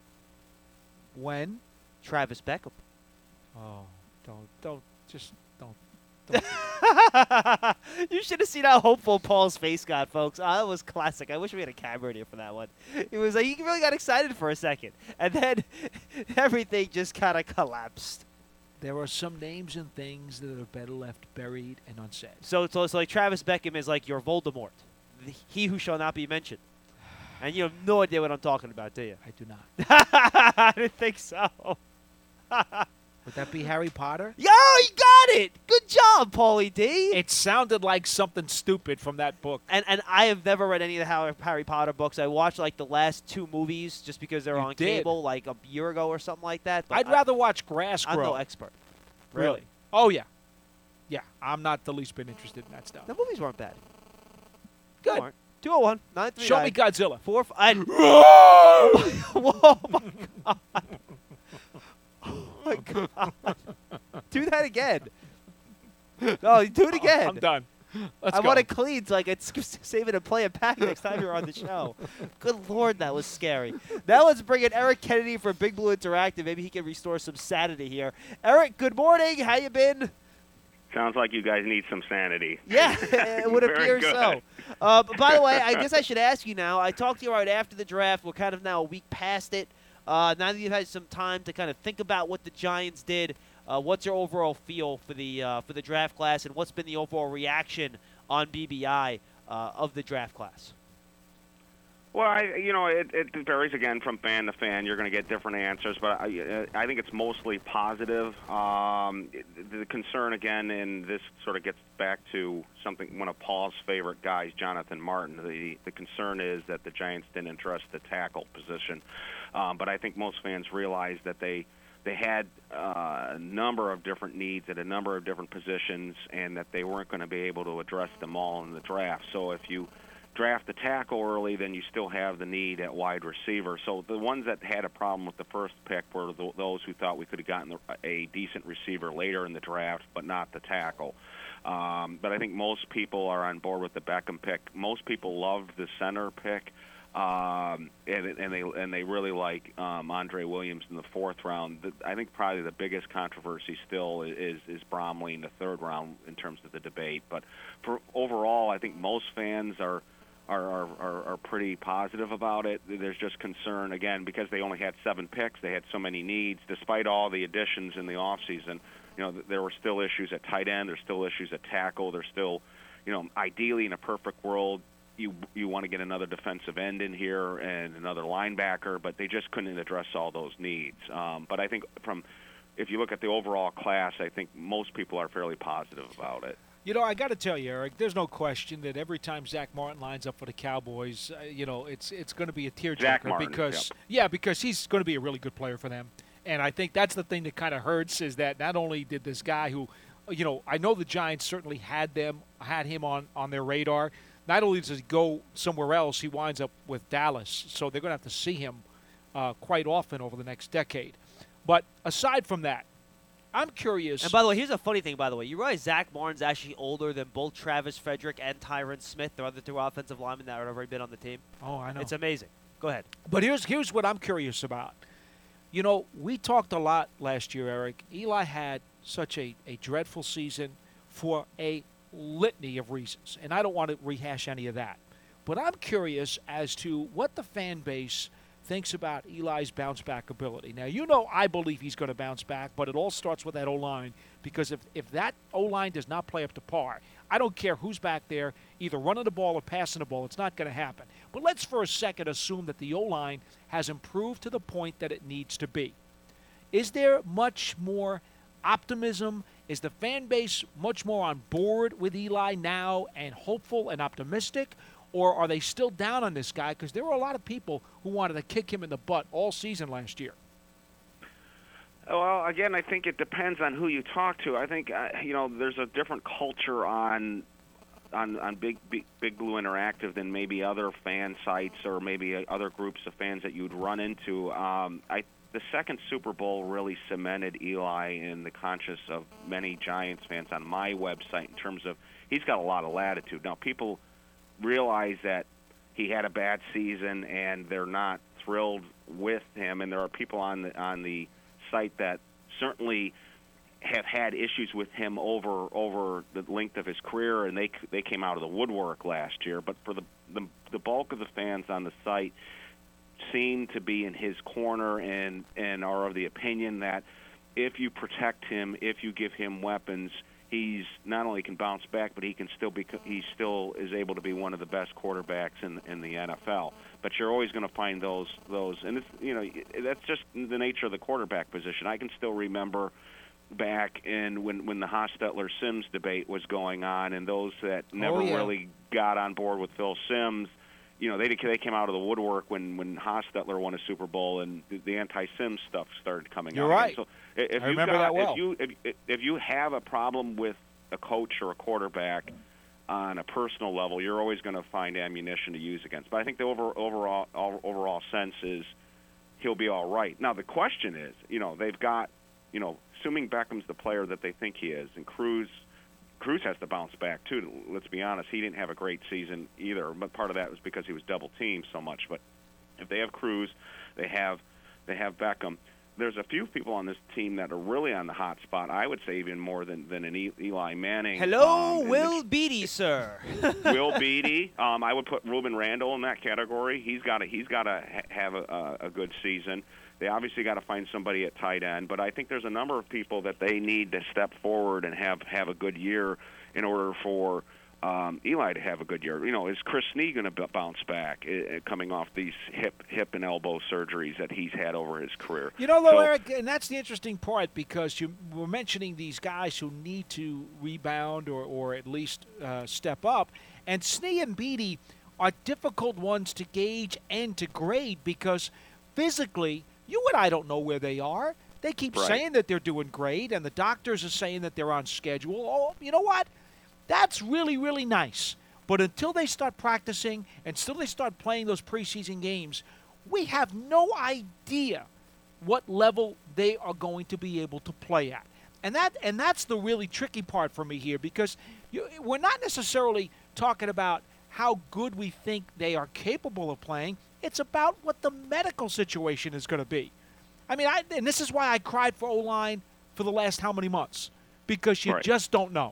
S4: When?
S3: Travis Beckham.
S4: Oh, don't, don't, just don't. don't.
S3: You should have seen how hopeful Paul's face got, folks. Oh, that was classic. I wish we had a camera in here for that one. It was like he really got excited for a second, and then everything just kind of collapsed.
S4: There are some names and things that are better left buried and unsaid.
S3: So, so it's like Travis Beckham is like your Voldemort, the, he who shall not be mentioned. And you have no idea what I'm talking about, do you?
S4: I do not.
S3: I didn't think so.
S4: Would that be Harry Potter?
S3: Yo, you got it. Good job, Paulie D.
S4: It sounded like something stupid from that book.
S3: And and I have never read any of the Harry, Harry Potter books. I watched like the last two movies just because they're
S4: You
S3: on
S4: did.
S3: cable like a year ago or something like that. But
S4: I'd
S3: I,
S4: rather watch grass
S3: I'm
S4: grow.
S3: no expert.
S4: Really? Oh, yeah. Yeah, I'm not the least bit interested in that stuff.
S3: The movies weren't bad.
S4: Good.
S3: They weren't. two oh one, nine three
S4: Show
S3: nine.
S4: me Godzilla.
S3: Four, f- I, Whoa, my God. Oh, my God. Do that again. No, do it again.
S4: I'm done. Let's
S3: I
S4: go.
S3: want it clean so I can s- save it and play it back next time you're on the show. Good Lord, that was scary. Now let's bring in Eric Kennedy for Big Blue Interactive. Maybe he can restore some sanity here. Eric, good morning. How you been?
S9: Sounds like you guys need some sanity.
S3: Yeah, it would
S9: Very
S3: appear
S9: good.
S3: so. Uh, but by the way, I guess I should ask you now. I talked to you right after the draft. We're kind of now a week past it. Uh, now that you've had some time to kind of think about what the Giants did, uh, what's your overall feel for the uh, for the draft class, and what's been the overall reaction on B B I uh, of the draft class?
S9: Well, I, you know, it, it varies again from fan to fan. You're going to get different answers, but I, I think it's mostly positive. Um, the concern again, and this sort of gets back to something one of Paul's favorite guys, Jonathan Martin. The the concern is that the Giants didn't address the tackle position, um, but I think most fans realize that they. They had uh, a number of different needs at a number of different positions, and that they weren't going to be able to address them all in the draft. So if you draft the tackle early, then you still have the need at wide receiver. So the ones that had a problem with the first pick were th- those who thought we could have gotten a decent receiver later in the draft, but not the tackle. Um, but I think most people are on board with the Beckham pick. Most people loved the center pick. Um, and, and they and they really like um, Andre Williams in the fourth round. The, I think probably the biggest controversy still is is Bromley in the third round in terms of the debate. But for overall, I think most fans are are, are, are, are pretty positive about it. There's just concern again because they only had seven picks. They had so many needs, despite all the additions in the offseason. You know, there were still issues at tight end. There's still issues at tackle. There's still, you know, ideally in a perfect world. You you want to get another defensive end in here and another linebacker, but they just couldn't address all those needs. Um, but I think from if you look at the overall class, I think most people are fairly positive about it.
S4: You know, I got to tell you, Eric, there's no question that every time Zach Martin lines up for the Cowboys, uh, you know, it's it's going to be a tearjerker because
S9: yep.
S4: yeah, because he's going to be a really good player for them. And I think that's the thing that kind of hurts is that not only did this guy who, you know, I know the Giants certainly had them had him on on their radar. Not only does he go somewhere else, he winds up with Dallas. So they're going to have to see him uh, quite often over the next decade. But aside from that, I'm curious.
S3: And by the way, here's a funny thing, by the way. You realize Zach Martin's actually older than both Travis Frederick and Tyron Smith, the other two offensive linemen that have already been on the team?
S4: Oh, I know.
S3: It's amazing. Go ahead.
S4: But here's here's what I'm curious about. You know, we talked a lot last year, Eric. Eli had such a, a dreadful season for a litany of reasons, and I don't want to rehash any of that. But I'm curious as to what the fan base thinks about Eli's bounce-back ability. Now, you know I believe he's going to bounce back, but it all starts with that O-line, because if, if that O-line does not play up to par, I don't care who's back there, either running the ball or passing the ball, it's not going to happen. But let's for a second assume that the O-line has improved to the point that it needs to be. Is there much more optimism? Is the fan base much more on board with Eli now and hopeful and optimistic? Or are they still down on this guy? Because there were a lot of people who wanted to kick him in the butt all season last year.
S9: Well, again, I think it depends on who you talk to. I think, uh, you know, there's a different culture on on, on Big, Big Big Blue Interactive than maybe other fan sites or maybe other groups of fans that you'd run into. Um, I The second Super Bowl really cemented Eli in the conscience of many Giants fans on my website in terms of he's got a lot of latitude. Now, people realize that he had a bad season and they're not thrilled with him, and there are people on the on the site that certainly have had issues with him over over the length of his career, and they they came out of the woodwork last year. But for the the, the bulk of the fans on the site seem to be in his corner and, and are of the opinion that if you protect him, if you give him weapons, he's not only can bounce back, but he can still be he still is able to be one of the best quarterbacks in in the N F L. But you're always going to find those those, and it's you know that's just the nature of the quarterback position. I can still remember back in when, when the Hostetler-Sims debate was going on, and those that never
S4: oh, yeah.
S9: really got on board with Phil Simms, you know, they they came out of the woodwork when, when Hostetler won a Super Bowl and the, the anti-Sims stuff started coming
S4: You're
S9: out.
S4: right.
S9: Again. So if
S4: I
S9: you've
S4: remember
S9: got,
S4: that well.
S9: If you, if, if you have a problem with a coach or a quarterback on a personal level, you're always going to find ammunition to use against. But I think the over, overall overall sense is he'll be all right. Now, the question is, you know, they've got, you know, assuming Beckham's the player that they think he is, and Cruz Cruz has to bounce back, too. Let's be honest. He didn't have a great season either, but part of that was because he was double-teamed so much. But if they have Cruz, they have they have Beckham. There's a few people on this team that are really on the hot spot, I would say even more than, than an Eli Manning.
S3: Hello,
S9: um,
S3: Will
S9: the,
S3: Beatty, sir.
S9: Will Beatty. Um, I would put Ruben Randall in that category. He's got to he's got to ha- have a, a good season. They obviously got to find somebody at tight end, but I think there's a number of people that they need to step forward and have, have a good year in order for um, Eli to have a good year. You know, is Chris Snee going to b- bounce back uh, coming off these hip hip and elbow surgeries that he's had over his career?
S4: You know, though,
S9: so,
S4: Eric, and that's the interesting part because you were mentioning these guys who need to rebound or, or at least uh, step up, and Snee and Beatty are difficult ones to gauge and to grade because physically – you and I don't know where they are. They keep
S9: right.
S4: saying that they're doing great, and the doctors are saying that they're on schedule. Oh, you know what? That's really, really nice. But until they start practicing, until they start playing those preseason games, we have no idea what level they are going to be able to play at. And that and that's the really tricky part for me here because you, we're not necessarily talking about how good we think they are capable of playing. It's about what the medical situation is going to be. I mean, I, and this is why I cried for O-line for the last how many months, because you
S9: right.
S4: just don't know.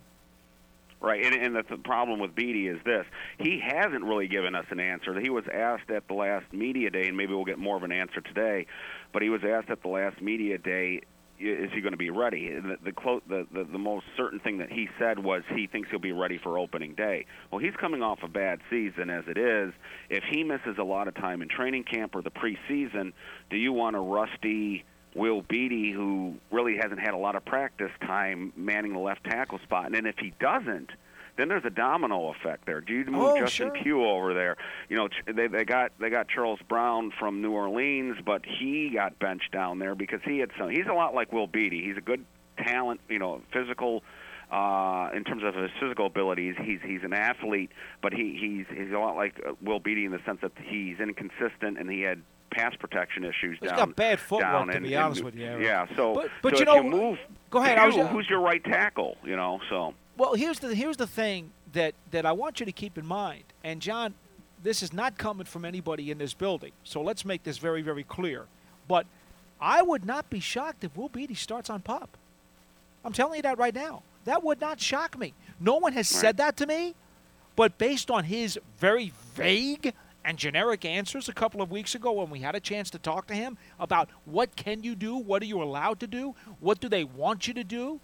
S9: Right, and, and the, the problem with Beatty is this. He hasn't really given us an answer. He was asked at the last media day, and maybe we'll get more of an answer today, but he was asked at the last media day, is he going to be ready? The the, clo- the the the most certain thing that he said was he thinks he'll be ready for opening day. Well, he's coming off a bad season as it is. If he misses a lot of time in training camp or the preseason, do you want a rusty Will Beatty who really hasn't had a lot of practice time manning the left tackle spot? And then if he doesn't, then there's a domino effect there. Do you move
S4: oh,
S9: Justin
S4: sure.
S9: Pugh over there? You know, they they got they got Charles Brown from New Orleans, but he got benched down there because he had some. He's a lot like Will Beatty. He's a good talent, you know, physical. Uh, in terms of his physical abilities, he's he's an athlete, but he he's he's a lot like Will Beatty in the sense that he's inconsistent and he had pass protection issues
S4: He's
S9: down.
S4: got bad footwork,
S9: down
S4: to
S9: and,
S4: be
S9: and,
S4: honest with you. Eric.
S9: Yeah, so
S4: but, but
S9: so
S4: you
S9: if
S4: know,
S9: you move,
S4: go ahead.
S9: Pugh,
S4: I was, uh,
S9: who's your right tackle? You know, so.
S4: Well, here's the here's the thing that, that I want you to keep in mind. And, John, this is not coming from anybody in this building, so let's make this very, very clear. But I would not be shocked if Will Beatty starts on P U P. I'm telling you that right now. That would not shock me. No one has
S9: right.
S4: said that to me, but based on his very vague and generic answers a couple of weeks ago when we had a chance to talk to him about what can you do, what are you allowed to do, what do they want you to do,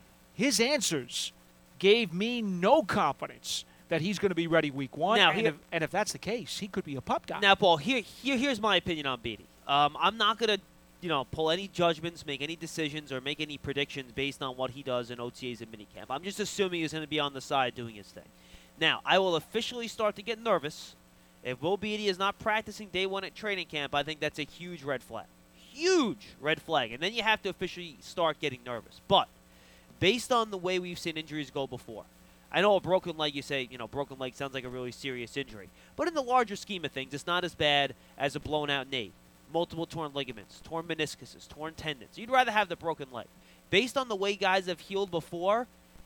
S4: his answers gave me no confidence that he's going to be ready week one.
S3: Now,
S4: and,
S3: here,
S4: if, and if that's the case, he could be a P U P guy.
S3: Now, Paul, here, here here's my opinion on Beatty. Um, I'm not going to, you know, pull any judgments, make any decisions, or make any predictions based on what he does in O T As and minicamp. I'm just assuming he's going to be on the side doing his thing. Now, I will officially start to get nervous. If Will Beatty is not practicing day one at training camp, I think that's a huge red flag. Huge red flag. And then you have to officially start getting nervous. But based on the way we've seen injuries go before, I know a broken leg, you say, you know, broken leg sounds like a really serious injury. But in the larger scheme of things, it's not as bad as a blown-out knee. Multiple torn ligaments, torn meniscuses, torn tendons. You'd rather have the broken leg. Based on the way guys have healed before,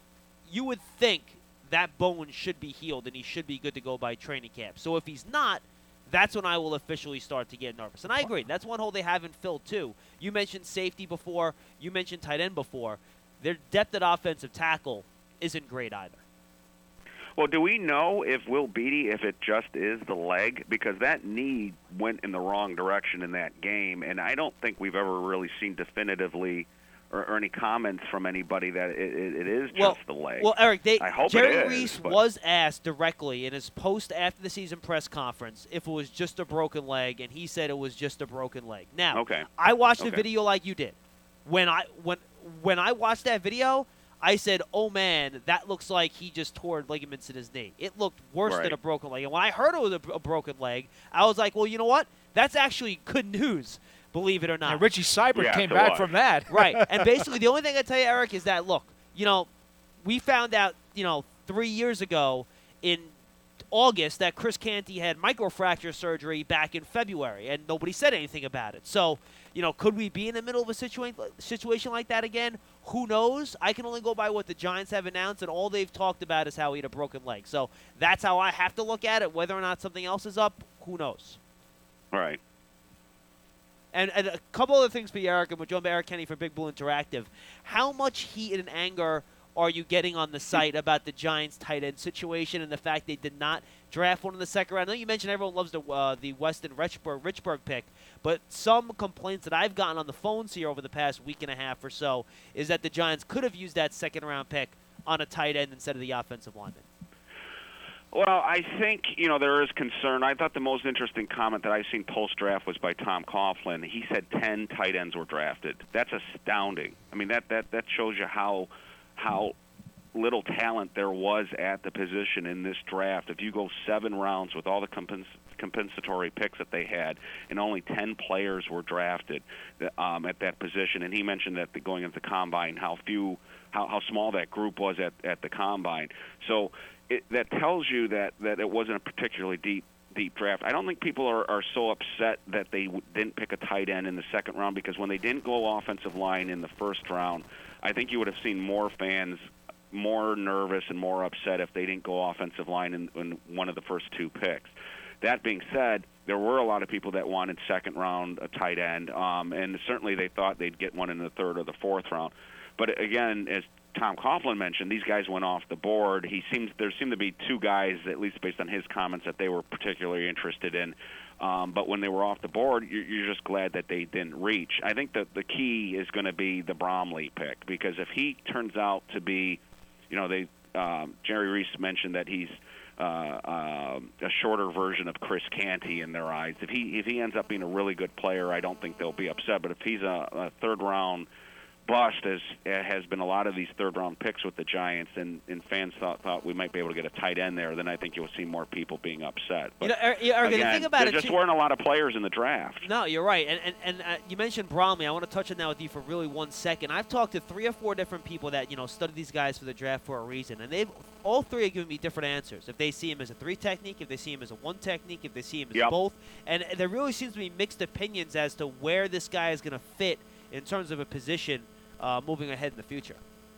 S3: you would think that bone should be healed and he should be good to go by training camp. So if he's not, that's when I will officially start to get nervous. And I agree. That's one hole they haven't filled, too. You mentioned safety before. You mentioned tight end before. Their depth at offensive tackle isn't great either.
S9: Well, do we know if Will Beatty, if it just is the leg? Because that knee went in the wrong direction in that game, and I don't think we've ever really seen definitively or, or any comments from anybody that it, it, it is just
S3: well,
S9: the leg.
S3: Well, Eric, they,
S9: I hope
S3: Jerry
S9: it is,
S3: Reese
S9: but.
S3: was asked directly in his post-after-the-season press conference if it was just a broken leg, and he said it was just a broken leg. Now,
S9: okay.
S3: I watched
S9: okay.
S3: the video like you did. When I when when I watched that video, I said, oh, man, that looks like he just tore ligaments in his knee. It looked worse
S9: Right.
S3: than a broken leg. And when I heard it was a, a broken leg, I was like, well, you know what? That's actually good news, believe it or not.
S4: And Richie Seibert
S9: Yeah,
S4: came
S9: it
S4: back
S9: was.
S4: from that.
S3: Right. And basically the only thing I tell you, Eric, is that, look, you know, we found out, you know, three years ago in August that Chris Canty had microfracture surgery back in February, and nobody said anything about it. So, you know, could we be in the middle of a situa- situation like that again? Who knows? I can only go by what the Giants have announced, and all they've talked about is how he had a broken leg. So that's how I have to look at it. Whether or not something else is up, who knows?
S9: Right.
S3: And, and a couple other things for you, Eric, and we're joined by Eric Kenny from Big Blue Interactive. How much heat and anger are you getting on the site about the Giants tight end situation and the fact they did not draft one in the second round? I know you mentioned everyone loves the uh, the Weston Richburg, Richburg pick, but some complaints that I've gotten on the phones here over the past week and a half or so is that the Giants could have used that second round pick on a tight end instead of the offensive lineman.
S9: Well, I think, you know, there is concern. I thought the most interesting comment that I've seen post-draft was by Tom Coughlin. He said ten tight ends were drafted. That's astounding. I mean, that, that, that shows you how how little talent there was at the position in this draft. If you go seven rounds with all the compens- compensatory picks that they had, and only ten players were drafted um, at that position, and he mentioned that the, going into the combine, how few, how, how small that group was at, at the combine. So it, that tells you that, that it wasn't a particularly deep deep draft. I don't think people are, are so upset that they w- didn't pick a tight end in the second round, because when they didn't go offensive line in the first round, I think you would have seen more fans more nervous and more upset if they didn't go offensive line in, in one of the first two picks. That being said, there were a lot of people that wanted second round a tight end, um, and certainly they thought they'd get one in the third or the fourth round. But again, as Tom Coughlin mentioned, these guys went off the board. He seems there seemed to be two guys, at least based on his comments, that they were particularly interested in. Um, but when they were off the board, you're, you're just glad that they didn't reach. I think that the key is going to be the Bromley pick, because if he turns out to be, you know, they um, Jerry Reese mentioned that he's uh, uh, a shorter version of Chris Canty in their eyes. If he if he ends up being a really good player, I don't think they'll be upset. But if he's a, a third round bust, as has been a lot of these third round picks with the Giants, and, and fans thought thought we might be able to get a tight end there, then I think you'll see more people being upset. But
S3: you know, Eric, Eric,
S9: again,
S3: think about
S9: there
S3: it
S9: just
S3: too.
S9: weren't a lot of players in the draft.
S3: No, you're right. And and, and uh, you mentioned Bromley. I want to touch on that with you for really one second. I've talked to three or four different people that, you know, study these guys for the draft for a reason, and they've all three have given me different answers. If they see him as a three technique, if they see him as a one technique, if they see him as
S9: Yep.
S3: both, and there really seems to be mixed opinions as to where this guy is going to fit in terms of a position uh, moving ahead in the future.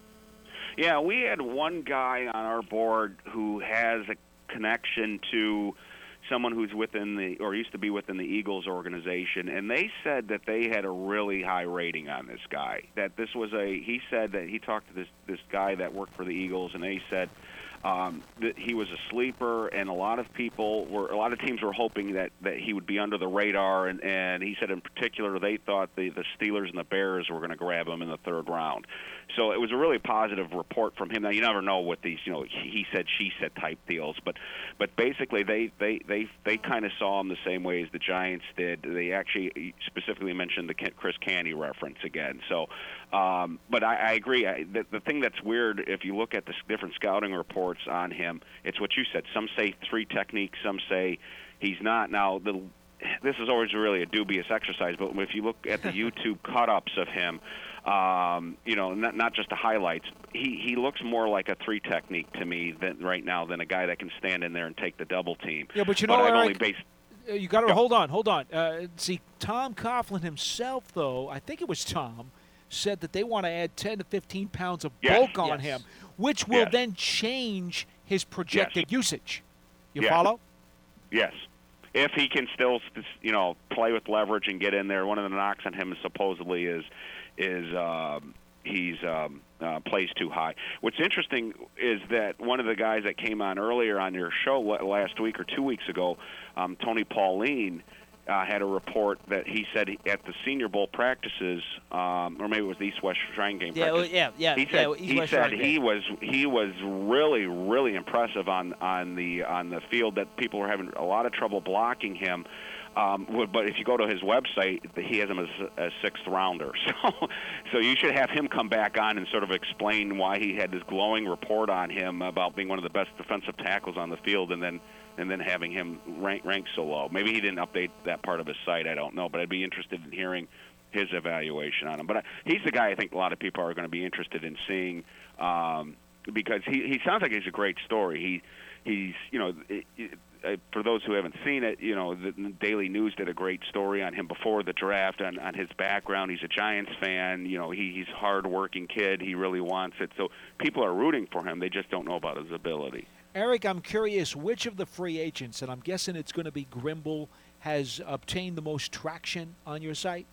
S9: Yeah, we had one guy on our board who has a connection to someone who's within the, or used to be within the Eagles organization, and they said that they had a really high rating on this guy. That this was a, he said that he talked to this this guy that worked for the Eagles, and they said um, that he was a sleeper, and a lot of people were, a lot of teams were hoping that, that he would be under the radar, and, and he said in particular they thought the, the Steelers and the Bears were going to grab him in the third round. So it was a really positive report from him. Now, you never know what these, you know, he said, she said type deals, but but basically they they they, they kind of saw him the same way as the Giants did. They actually specifically mentioned the Chris Canty reference again. So, um, but I, I agree. I, the, the thing that's weird, if you look at the different scouting reports on him, it's what you said. Some say three technique, some say he's not. Now, the this is always really a dubious exercise, but if you look at the YouTube cut-ups of him, um, you know, not, not just the highlights, he, he looks more like a three technique to me than right now than a guy that can stand in there and take the double team.
S4: Yeah, but you know,
S9: but I've
S4: Eric,
S9: only based,
S4: uh, you got to
S9: Yeah.
S4: hold on, hold on. Uh, see, Tom Coughlin himself, though, I think it was Tom, said that they want to add ten to fifteen pounds of
S9: Yes.
S4: bulk on
S3: Yes.
S4: him, which will
S9: Yes.
S4: then change his projected usage. You
S9: Yes.
S4: follow?
S9: yes. If he can still, you know, play with leverage and get in there, one of the knocks on him supposedly is is um, he's um, uh, plays too high. What's interesting is that one of the guys that came on earlier on your show last week or two weeks ago, um, Tony Pauline, uh, had a report that he said at the Senior Bowl practices, um, or maybe it was the East-West Shrine Game
S3: Yeah,
S9: practice.
S3: well, yeah, yeah.
S9: He said
S3: yeah,
S9: he
S3: East-West
S9: said
S3: Shrine
S9: he
S3: Game.
S9: was he was really really impressive on on the on the field, that people were having a lot of trouble blocking him. Um, w- but if you go to his website, he has him as a sixth rounder. So, so you should have him come back on and sort of explain why he had this glowing report on him about being one of the best defensive tackles on the field, and then and then having him rank rank so low. Maybe he didn't update that part of his site. I don't know, but I'd be interested in hearing his evaluation on him. But I, he's the guy I think a lot of people are going to be interested in seeing um, because he he sounds like he's a great story. He he's you know. It, it, Uh, for those who haven't seen it, you know, the Daily News did a great story on him before the draft, on, on his background. He's a Giants fan. You know, he, he's a hard-working kid. He really wants it. So people are rooting for him. They just don't know about his ability.
S4: Eric, I'm curious, which of the free agents, and I'm guessing it's going to be Grimble, has obtained the most traction on your site?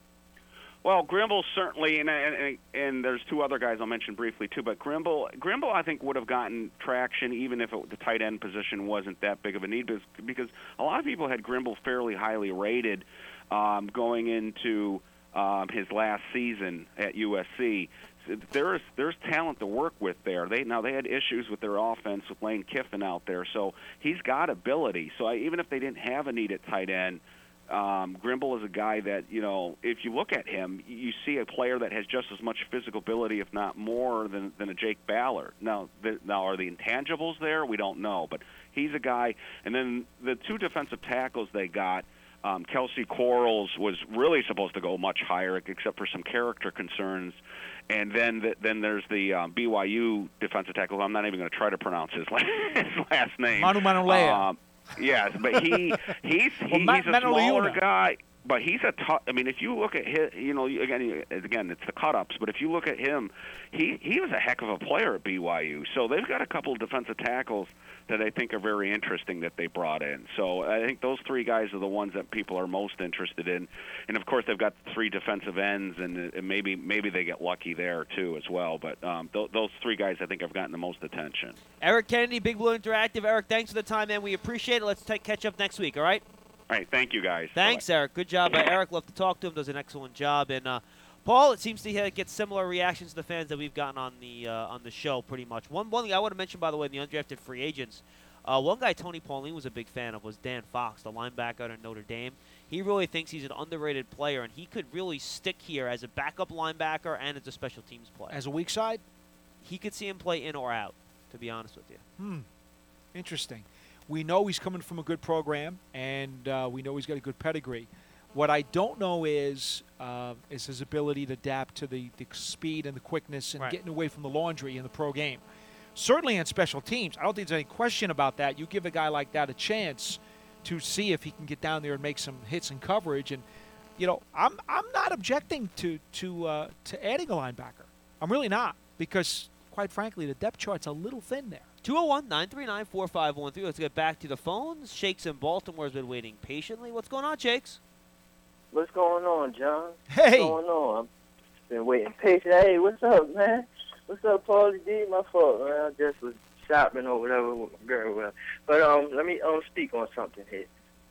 S9: Well, Grimble certainly, and, and and there's two other guys I'll mention briefly too. But Grimble, Grimble, I think would have gotten traction even if it, the tight end position wasn't that big of a need, because, because a lot of people had Grimble fairly highly rated um, going into um, his last season at U S C. So there's there's talent to work with there. They now they had issues with their offense with Lane Kiffin out there, so he's got ability. So I, even if they didn't have a need at tight end. Um, Grimble is a guy that, you know, if you look at him, you see a player that has just as much physical ability, if not more, than, than a Jake Ballard. Now, the, now, are the intangibles there? We don't know, but he's a guy. And then the two defensive tackles they got, um, Kelsey Quarles was really supposed to go much higher, except for some character concerns. And then the, then there's the um, B Y U defensive tackle. I'm not even going to try to pronounce his last, his last name.
S4: Manu Manolea.
S9: Um, Yes, but he he's he,
S4: well,
S9: he's a smaller
S4: Manoliuna.
S9: guy, but he's a tough. I mean, if you look at his, you know, again, again, it's the cut-ups. But if you look at him, he he was a heck of a player at B Y U. So they've got a couple of defensive tackles that I think are very interesting that they brought in. So I think those three guys are the ones that people are most interested in. And of course, they've got three defensive ends, and, and maybe maybe they get lucky there too as well. But um, th- those three guys I think have gotten the most attention.
S3: Eric Kennedy, Big Blue Interactive. Eric, thanks for the time, man. We appreciate it. Let's t- catch up next week, all right?
S9: All right, thank you, guys.
S3: Thanks,
S9: Bye-bye.
S3: Eric. Good job. Uh, Eric, love to talk to him. Does an excellent job. And, uh, Paul, it seems to get similar reactions to the fans that we've gotten on the uh, on the show pretty much. One, one thing I want to mention, by the way, in the undrafted free agents, uh, one guy Tony Pauline was a big fan of was Dan Fox, the linebacker at Notre Dame. He really thinks he's an underrated player, and he could really stick here as a backup linebacker and as a special teams player.
S4: As a weak side?
S3: He could see him play in or out, to be honest with you.
S4: Hmm. Interesting. We know he's coming from a good program, and uh, we know he's got a good pedigree. What I don't know is uh, is his ability to adapt to the, the speed and the quickness and
S3: Right.
S4: getting away from the laundry in the pro game. Certainly in special teams. I don't think there's any question about that. You give a guy like that a chance to see if he can get down there and make some hits and coverage. And, you know, I'm I'm not objecting to to uh, to adding a linebacker. I'm really not, because, quite frankly, the depth chart's a little thin there.
S3: two oh one, nine three nine, four five one three. Let's get back to the phones. Shakes in Baltimore has been waiting patiently. What's going on, Shakes?
S10: What's going on, John?
S4: Hey.
S10: What's going on? I've been waiting patiently. Hey, what's up, man? What's up, Paulie D? My fault, man. I just was shopping or whatever with my girl. Whatever. But um, let me um speak on something here.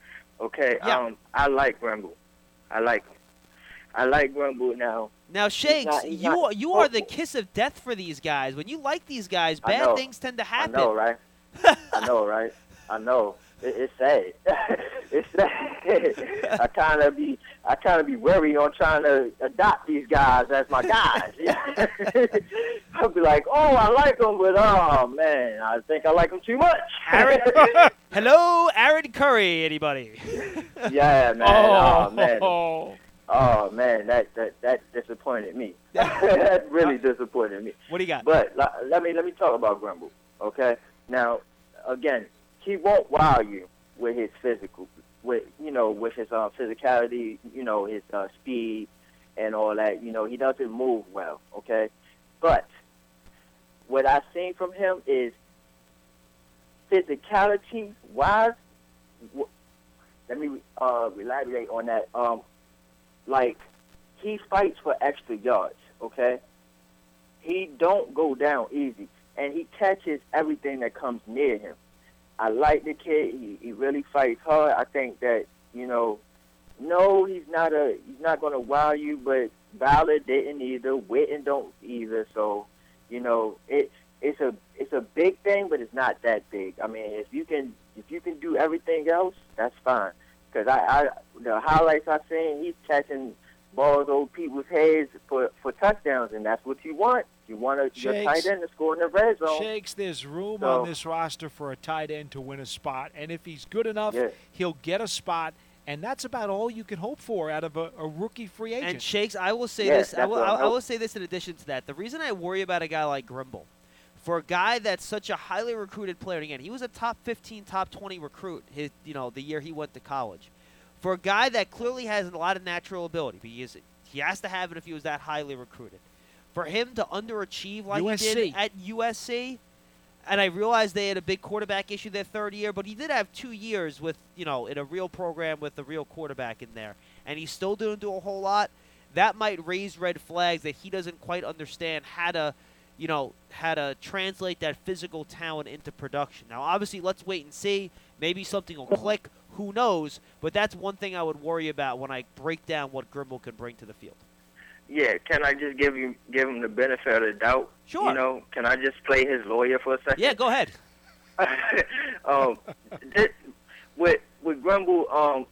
S10: Okay.
S3: Yeah.
S10: Um, I like Grimble. I like him. I like Grimble now.
S3: Now, Shakes,
S10: not- he's
S3: you
S10: not-
S3: are, you are the kiss of death for these guys. When you like these guys,
S10: I
S3: bad
S10: know.
S3: things tend to
S10: I
S3: happen.
S10: know, right? I know, right? I know. It, it's sad. It's sad. I kind of be, I kind of be worried on trying to adopt these guys as my guys. I'll be like, oh, I like them, but oh man, I think I like them too much.
S3: Aaron, hello, Aaron Curry. Anybody?
S10: Yeah, man. Oh,
S4: Oh,
S10: man. Oh man, that that that disappointed me. That really disappointed me.
S3: What do you got?
S10: But l- let me let me talk about Grimble. Okay. Now, again, he won't wow you with his physical, with you know, with his uh, physicality, you know, his uh, speed and all that. You know, he doesn't move well. Okay. But what I've seen from him is physicality wise. W- let me uh, elaborate on that. Um, like he fights for extra yards. Okay. He don't go down easy, and he catches everything that comes near him. I like the kid. He, he really fights hard. I think that, you know, no, he's not a he's not going to wow you, but Ballard didn't either. Witten don't either. So, you know, it it's a it's a big thing, but it's not that big. I mean, if you can if you can do everything else, that's fine. Because I, I, the highlights I've seen, he's catching balls over people's heads for, for touchdowns, and that's what you want. You want a, your tight end to score in the red zone.
S4: Shakes, there's room
S10: So-
S4: on this roster for a tight end to win a spot. And if he's good enough,
S10: Yeah.
S4: he'll get a spot. And that's about all you can hope for out of a, a rookie free agent.
S3: And Shakes, I will say
S10: Yeah,
S3: this. I
S10: that's
S3: will,
S10: what
S3: I,
S10: I'm
S3: I will
S10: hoping.
S3: say this in addition to that. The reason I worry about a guy like Grimble, for a guy that's such a highly recruited player, and again, he was a top fifteen, top twenty recruit. His, you know, the year he went to college. For a guy that clearly has a lot of natural ability, because he has to have it if he was that highly recruited. For him to underachieve like
S4: U S C.
S3: he did at U S C. And I realized they had a big quarterback issue their third year, but he did have two years with, you know, in a real program with a real quarterback in there. And he still didn't do a whole lot. That might raise red flags that he doesn't quite understand how to, you know, how to translate that physical talent into production. Now, obviously, let's wait and see. Maybe something will click. Who knows? But that's one thing I would worry about when I break down what Grimble can bring to the field.
S10: Yeah, can I just give you give him the benefit of the doubt?
S3: Sure.
S10: You know, can I just play his lawyer for a second?
S3: Yeah, go ahead.
S10: um, this, with with Grumble, um,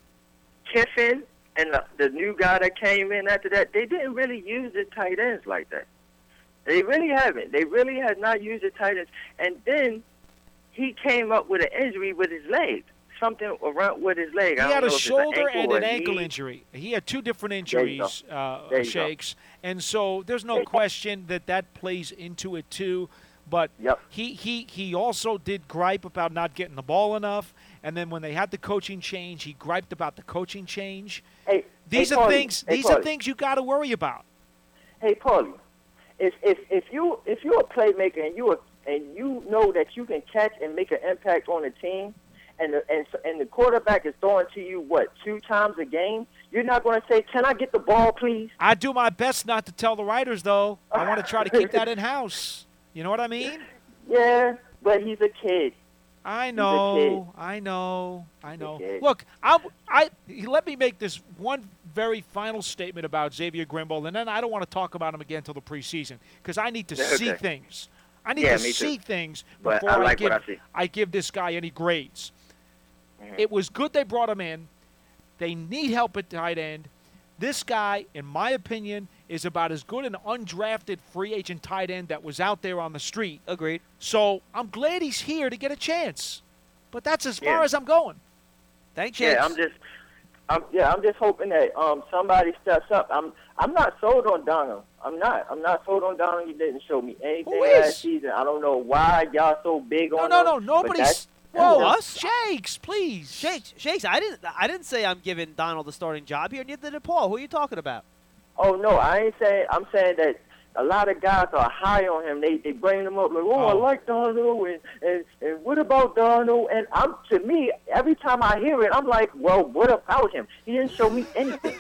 S10: Kiffin and the, the new guy that came in after that, they didn't really use the tight ends like that. They really haven't. They really have not used the tight ends. And then he came up with an injury with his leg, something around with his leg.
S4: He
S10: I don't
S4: had
S10: know
S4: a
S10: if it's
S4: shoulder
S10: ankle
S4: and
S10: or
S4: an
S10: a
S4: ankle
S10: knee.
S4: injury. He had two different
S10: There you go.
S4: injuries, uh,
S10: There you go.
S4: Shakes. And so there's no
S10: There you go.
S4: question that that plays into it, too. But
S10: Yep.
S4: he, he, he also did gripe about not getting the ball enough. And then when they had the coaching change, he griped about the coaching change.
S10: Hey,
S4: These
S10: hey,
S4: are
S10: Paulie,
S4: things.
S10: hey,
S4: These are
S10: Paulie.
S4: things you got to worry about.
S10: Hey, Paulie, if if if you if you're a playmaker and you are, and you know that you can catch and make an impact on the team, and the, and and the quarterback is throwing to you what two times a game, you're not going to say, "Can I get the ball, please?"
S4: I do my best not to tell the writers, though. I want to try to keep that in house. You know what I mean?
S10: Yeah, but he's a kid.
S4: I
S10: He's a
S4: know, I know, I know.
S10: kid.
S4: Look, I, I let me make this one very final statement about Xavier Grimble, and then I don't want to talk about him again until the preseason because I need to see
S10: Okay.
S4: things. I need
S10: Yeah,
S4: to
S10: me too.
S4: see things
S10: But
S4: before
S10: I like
S4: give
S10: what I see.
S4: I give this guy any grades.
S10: Mhm.
S4: It was good they brought him in. They need help at tight end. This guy, in my opinion, is about as good an undrafted free agent tight end that was out there on the street.
S3: Agreed.
S4: So I'm glad he's here to get a chance. But that's as far
S10: Yeah.
S4: as I'm going.
S3: Thanks, Shakes.
S10: Yeah, I'm just, I'm yeah, I'm just hoping that um somebody steps up. I'm I'm not sold on Donald. I'm not. I'm not sold on Donald. He didn't show me anything
S4: Who is?
S10: last season. I don't know why y'all so big
S4: No,
S10: on
S4: no,
S10: him,
S4: no.
S10: but
S4: Nobody's.
S10: that's-
S4: Whoa,
S3: Us?
S4: Shakes, please.
S3: Shakes, Shakes. I didn't. I didn't say I'm giving Donald the starting job here. Neither did Paul. Who are you talking about?
S10: Oh no, I ain't saying. I'm saying that a lot of guys are high on him. They they bring him up like, oh, I
S4: Oh.
S10: like Donald, and, and and what about Donald? And I'm to me, every time I hear it, I'm like, well, what about him? He didn't show me anything.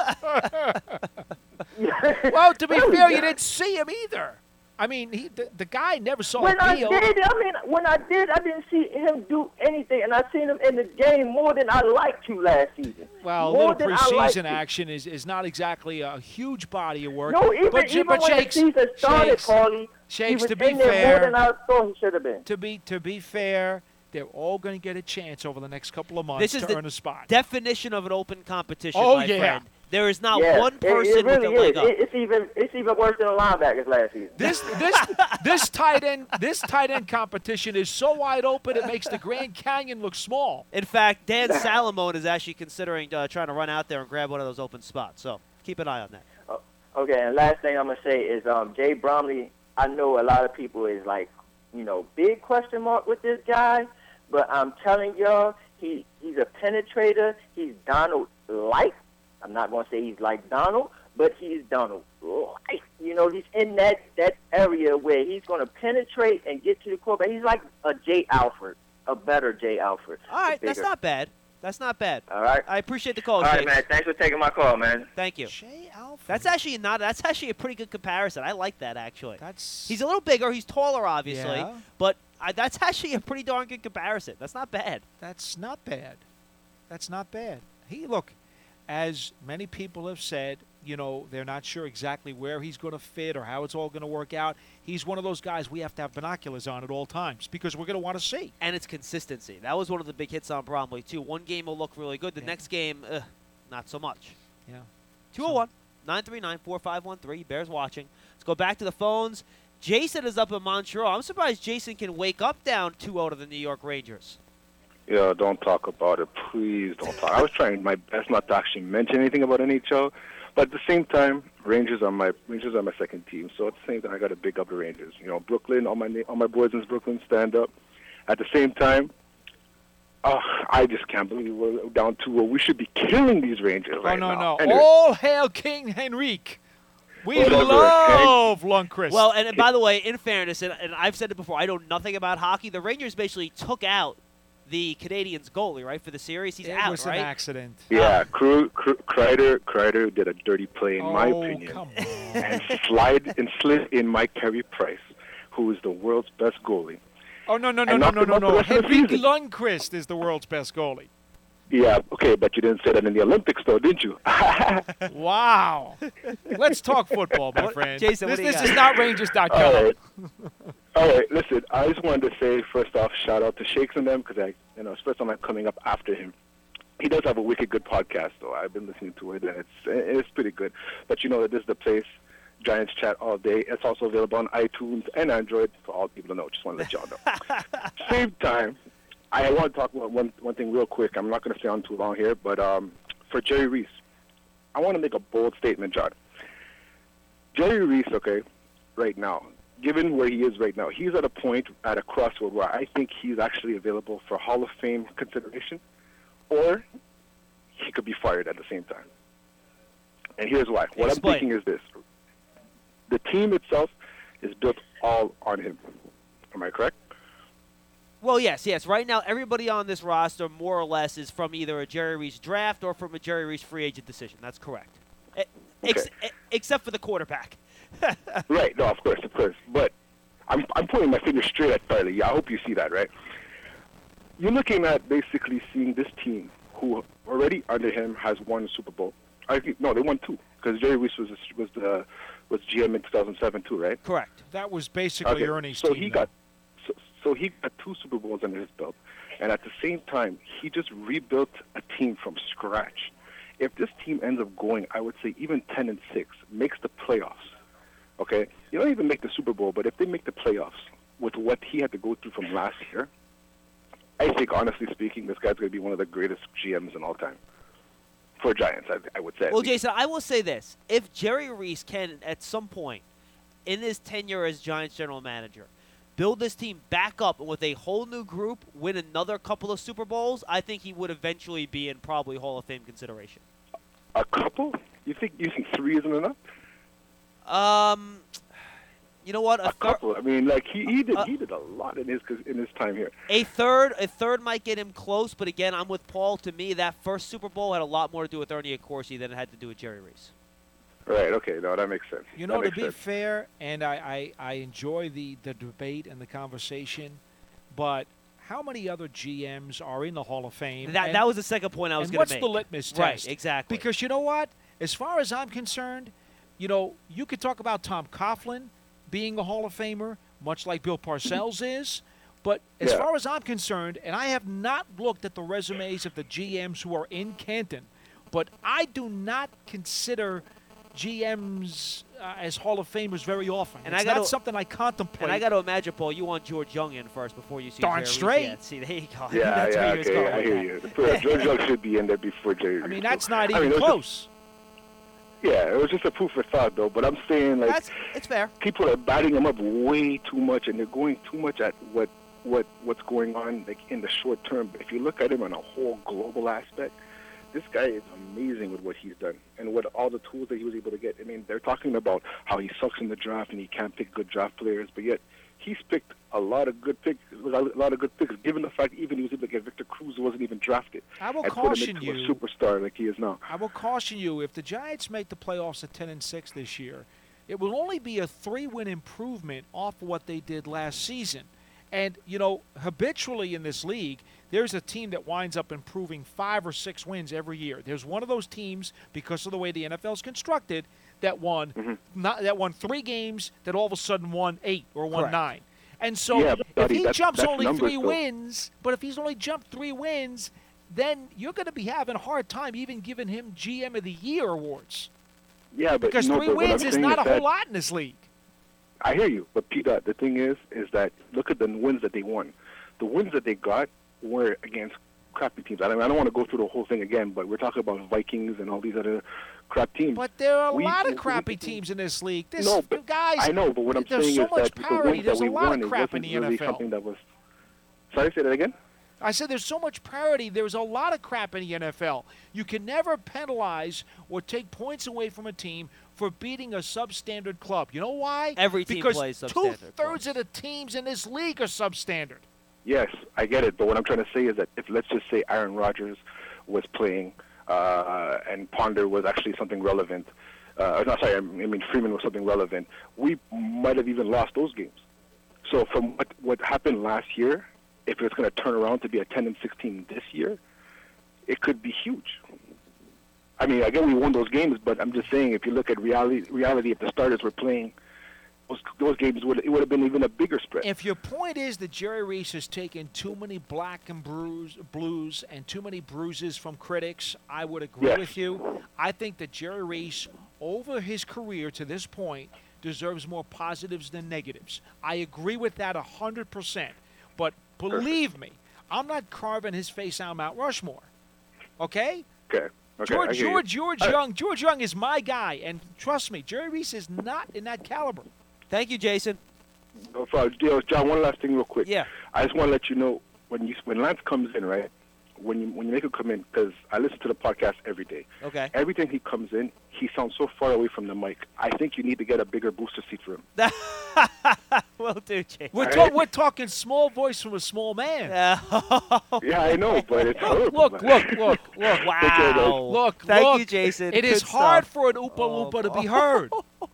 S4: Well, to be
S10: Really?
S4: fair, you didn't see him either. I mean, he the, the guy never saw
S10: When
S4: a
S10: I
S4: deal.
S10: did, I mean, when I did, I didn't see him do anything, and I seen him in the game more than I liked to last season.
S4: Well, a
S10: more
S4: little
S10: than I liked
S4: preseason
S10: to.
S4: action is, is not exactly a huge body of work.
S10: No, even
S4: but,
S10: even
S4: but
S10: when
S4: Shakes,
S10: the season started,
S4: Shakes,
S10: Paulie,
S4: Shakes,
S10: he was
S4: to be
S10: in there
S4: fair,
S10: more than I thought he should have been.
S4: to be to be fair, they're all going to get a chance over the next couple of months
S3: This is
S4: to
S3: the
S4: earn a spot.
S3: Definition of an open competition,
S4: Oh,
S3: my
S4: yeah.
S3: friend. There is not
S10: yeah,
S3: one
S10: it-
S3: person
S10: it, really
S3: with a leg
S10: is.
S3: up.
S10: It, it's even it's even worse than the linebackers last season.
S4: This this this tight end this tight end competition is so wide open it makes the Grand Canyon look small.
S3: In fact, Dan Salamone is actually considering uh, trying to run out there and grab one of those open spots. So keep an eye on that.
S10: Okay, and last thing I'm gonna say is um, Jay Bromley. I know a lot of people is like, you know, big question mark with this guy, but I'm telling y'all, he he's a penetrator. He's Donald-like. I'm not gonna say he's like Donald, but he's Donald-like. You know, he's in that that area where he's gonna penetrate and get to the quarterback. He's like a Jay Alford, a better Jay Alford.
S3: All right, that's
S10: bigger.
S3: not bad. That's not bad.
S10: All right.
S3: I appreciate the call,
S10: All right,
S3: Shakes.
S10: man. Thanks for taking my call, man.
S3: Thank you.
S4: Jay Alford.
S3: That's actually not. That's actually a pretty good comparison. I like that actually.
S4: That's
S3: He's a little bigger. He's taller, obviously,
S4: Yeah.
S3: but I, that's actually a pretty darn good comparison. That's not bad.
S4: That's not bad. That's not bad. He look, as many people have said, you know, they're not sure exactly where he's going to fit or how it's all going to work out. He's one of those guys we have to have binoculars on at all times because we're going to want to see.
S3: And it's consistency. That was one of the big hits on Bromley, too. One game will look really good. The
S4: Yeah.
S3: next game, uh, not so much.
S4: Yeah.
S3: two oh one, nine three nine, four five one three. Bears watching. Let's go back to the phones. Jason is up in Montreal. I'm surprised Jason can wake up down two oh to the New York Rangers.
S11: Yeah, don't talk about it. Please don't talk. I was trying my best not to actually mention anything about N H L, but at the same time, Rangers are my Rangers are my second team. So at the same time, I got to big up the Rangers. You know, Brooklyn, all my na- all my boys in Brooklyn stand up. At the same time, oh, I just can't believe we're down two oh. We should be killing these Rangers right
S4: oh, no,
S11: now.
S4: no.
S11: Anyway.
S4: All hail King Henrique. We
S11: Whatever,
S4: love Lundqvist.
S3: Well, and, and by the way, in fairness, and, and I've said it before, I know nothing about hockey. The Rangers basically took out the Canadiens goalie, right, for the series. He's
S4: it
S3: out,
S4: was
S3: right?
S4: an accident.
S11: Yeah, Kru- Kru- Kreider, Kreider did a dirty play, in
S4: oh,
S11: my opinion,
S4: come on.
S11: and slide and slid in Mike Carey Price, who is the world's best goalie.
S4: Oh, no, no, no,
S11: And
S4: no,
S11: knocked
S4: no,
S11: him
S4: no,
S11: out the
S4: no.
S11: rest of the
S4: Henrik
S11: season.
S4: Lundqvist is the world's best goalie.
S11: Yeah, okay, but you didn't say that in the Olympics, though, didn't you?
S4: Wow. Let's talk football, my
S3: What-
S4: friend.
S3: Jason, what
S4: this
S3: do you
S4: this
S3: got?
S4: is not Rangers dot com.
S11: All right. All right, listen, I just wanted to say, first off, shout out to Shakes and them, because I, you know, it's the first time I'm coming up after him. He does have a wicked good podcast, though. I've been listening to it, and it's it's pretty good. But you know that this is the place, Giants Chat all day. It's also available on iTunes and Android for all people to know. Just want to let y'all know. Same time, I want to talk about one one thing real quick. I'm not going to stay on too long here, but um, for Jerry Reese, I want to make a bold statement, John. Jerry Reese, okay, right now, given where he is right now, he's at a point, at a crossroad where I think he's actually available for Hall of Fame consideration, or he could be fired at the same time. And here's why. What
S3: Explain.
S11: I'm thinking is this. The team itself is built all on him. Am I correct?
S3: Well, yes, yes. Right now, everybody on this roster, more or less, is from either a Jerry Reese draft or from a Jerry Reese free agent decision. That's correct. E- ex-
S11: Okay.
S3: e- except for the quarterback.
S11: Right, no, of course, of course. But I'm I'm pointing my finger straight at Farley. I hope you see that, right? You're looking at basically seeing this team who already under him has won a Super Bowl. I think no, they won two because Jerry Reese was was the was G M in two thousand seven too, right?
S3: Correct.
S4: That was basically
S11: Okay,
S4: Ernie's
S11: so
S4: team.
S11: he
S4: though.
S11: got so, so he got two Super Bowls under his belt, and at the same time, he just rebuilt a team from scratch. If this team ends up going, I would say even ten and six, makes the playoffs. Okay, you don't even make the Super Bowl, but if they make the playoffs with what he had to go through from last year, I think honestly speaking, this guy's going to be one of the greatest G Ms in all time for Giants. I, I would say. at
S3: Well,
S11: least.
S3: Jason, I will say this. If Jerry Reese can, at some point in his tenure as Giants general manager, build this team back up and with a whole new group, win another couple of Super Bowls, I think he would eventually be in probably Hall of Fame consideration.
S11: A couple? You think you think three isn't enough?
S3: Um, you know what? A,
S11: A
S3: thir-
S11: couple. I mean, like he, he did
S3: Uh,
S11: he did a lot in his in his time here.
S3: a third, a third might get him close, but again, I'm with Paul. To me, that first Super Bowl had a lot more to do with Ernie Accorsi than it had to do with Jerry Reese.
S11: Right. Okay. No, that makes sense.
S4: You
S11: That
S4: know, to
S11: makes
S4: be
S11: sense.
S4: fair, and I, I, I enjoy the, the debate and the conversation, but how many other G Ms are in the Hall of Fame?
S3: That
S4: And-
S3: that was the second point I was
S4: and
S3: going
S4: what's
S3: to make.
S4: the litmus
S3: Right,
S4: test?
S3: exactly.
S4: Because you know what? As far as I'm concerned, you know, you could talk about Tom Coughlin being a Hall of Famer, much like Bill Parcells is. But as
S11: Yeah.
S4: far as I'm concerned, and I have not looked at the resumes of the G Ms who are in Canton, but I do not consider G Ms uh, as Hall of Famers very often.
S3: And
S4: it's
S3: I gotta-
S4: not something I contemplate.
S3: And I got to imagine, Paul, you want George Young in first before you see
S4: Darn
S3: Jerry Reese.
S4: straight.
S3: Yeah, see, there you go.
S11: Yeah,
S3: That's
S11: yeah,
S3: where he was
S11: okay,
S3: going
S11: I
S3: with
S11: hear
S3: that.
S11: you. George Young should be in there before Jerry.
S4: I mean,
S11: Reese,
S4: that's
S11: so-
S4: not
S11: I
S4: even
S11: mean, it was
S4: close.
S11: Just, yeah, it was just a proof of thought, though. But I'm saying, like,
S3: That's it's fair.
S11: people are batting him up way too much, and they're going too much at what what what's going on, like in the short term. But if you look at him on a whole global aspect, this guy is amazing with what he's done and with all the tools that he was able to get. I mean, they're talking about how he sucks in the draft and he can't pick good draft players, but yet he's picked a lot of good picks, a lot of good picks, given the fact even he was able to get Victor Cruz, who wasn't even drafted,
S4: I will
S11: and put
S4: caution
S11: him into
S4: you.
S11: a superstar like he is now.
S4: I will caution you, if the Giants make the playoffs at ten and six this year, it will only be a three-win improvement off of what they did last season. And, you know, habitually in this league, there's a team that winds up improving five or six wins every year. There's one of those teams, because of the way the N F L is constructed, that won
S11: Mm-hmm.
S4: not, that won three games that all of a sudden won eight or won
S3: Correct.
S4: nine. And so
S11: Yeah,
S4: if
S11: buddy,
S4: he
S11: that's-
S4: jumps
S11: that's
S4: only
S11: numbers,
S4: three
S11: though.
S4: wins, but if he's only jumped three wins, then you're going to be having a hard time even giving him G M of the Year awards.
S11: Yeah, but
S4: Because
S11: no,
S4: three
S11: but what
S4: wins
S11: I'm
S4: is
S11: saying
S4: not a
S11: is
S4: whole
S11: that-
S4: lot in this league.
S11: I hear you, but Peter, the thing is, is that look at the wins that they won. The wins that they got were against crappy teams. I don't, I don't want to go through the whole thing again, but we're talking about Vikings and all these other crap teams.
S4: But there are a
S11: We-
S4: lot of
S11: we-
S4: crappy teams in this league. This,
S11: no, but
S4: guys,
S11: I know, but what I'm
S4: there's
S11: saying
S4: so
S11: is
S4: much
S11: that the
S4: parity.
S11: wins
S4: There's
S11: that
S4: a
S11: we
S4: lot
S11: won,
S4: of
S11: it
S4: crap in
S11: wasn't
S4: the
S11: really
S4: N F L.
S11: something that was. Sorry, say that again.
S4: I said there's so much parity. There's a lot of crap in the N F L. You can never penalize or take points away from a team for beating a substandard club. You know why?
S3: Every team
S4: because
S3: plays substandard
S4: two-thirds of the teams in this league are substandard.
S11: Yes, I get it, but what I'm trying to say is that if let's just say Aaron Rodgers was playing uh, and Ponder was actually something relevant, uh, no, sorry, I mean Freeman was something relevant, we might have even lost those games. So from what what happened last year, if it's going to turn around to be a ten and sixteen this year, it could be huge. I mean, again, we won those games, but I'm just saying, if you look at reality, reality, if the starters were playing, those, those games would it would have been even a bigger spread.
S4: If your point is that Jerry Reese has taken too many black and bruise, blues and too many bruises from critics, I would agree
S11: Yes.
S4: with you. I think that Jerry Reese, over his career to this point, deserves more positives than negatives. I agree with that one hundred percent. But believe me, I'm not carving his face on Mount Rushmore. Okay?
S11: Okay. Okay, I
S4: George
S11: hear you.
S4: George George
S11: I-
S4: Young George Young is my guy, and trust me, Jerry Reese is not in that caliber.
S3: Thank you, Jason.
S11: No problem. Yo, John, one last thing real quick.
S3: Yeah.
S11: I just want to let you know, when you when Lance comes in, right, when you when you make him come in, because I listen to the podcast every day.
S3: Okay.
S11: Every time he comes in, he sounds so far away from the mic. I think you need to get a bigger booster seat for him.
S3: Will do, Jason.
S4: We're, ta- we're talking small voice from a small man.
S11: Yeah, I know, but it's
S4: Look,
S11: horrible.
S4: look,
S11: man.
S4: look, look, look.
S11: Take care, guys.
S3: Wow.
S4: Look,
S3: Thank
S4: look.
S3: you, Jason.
S4: It is
S3: Good
S4: hard
S3: stuff.
S4: for an Oompa
S3: Oh,
S4: Loompa to be
S3: oh.
S4: heard.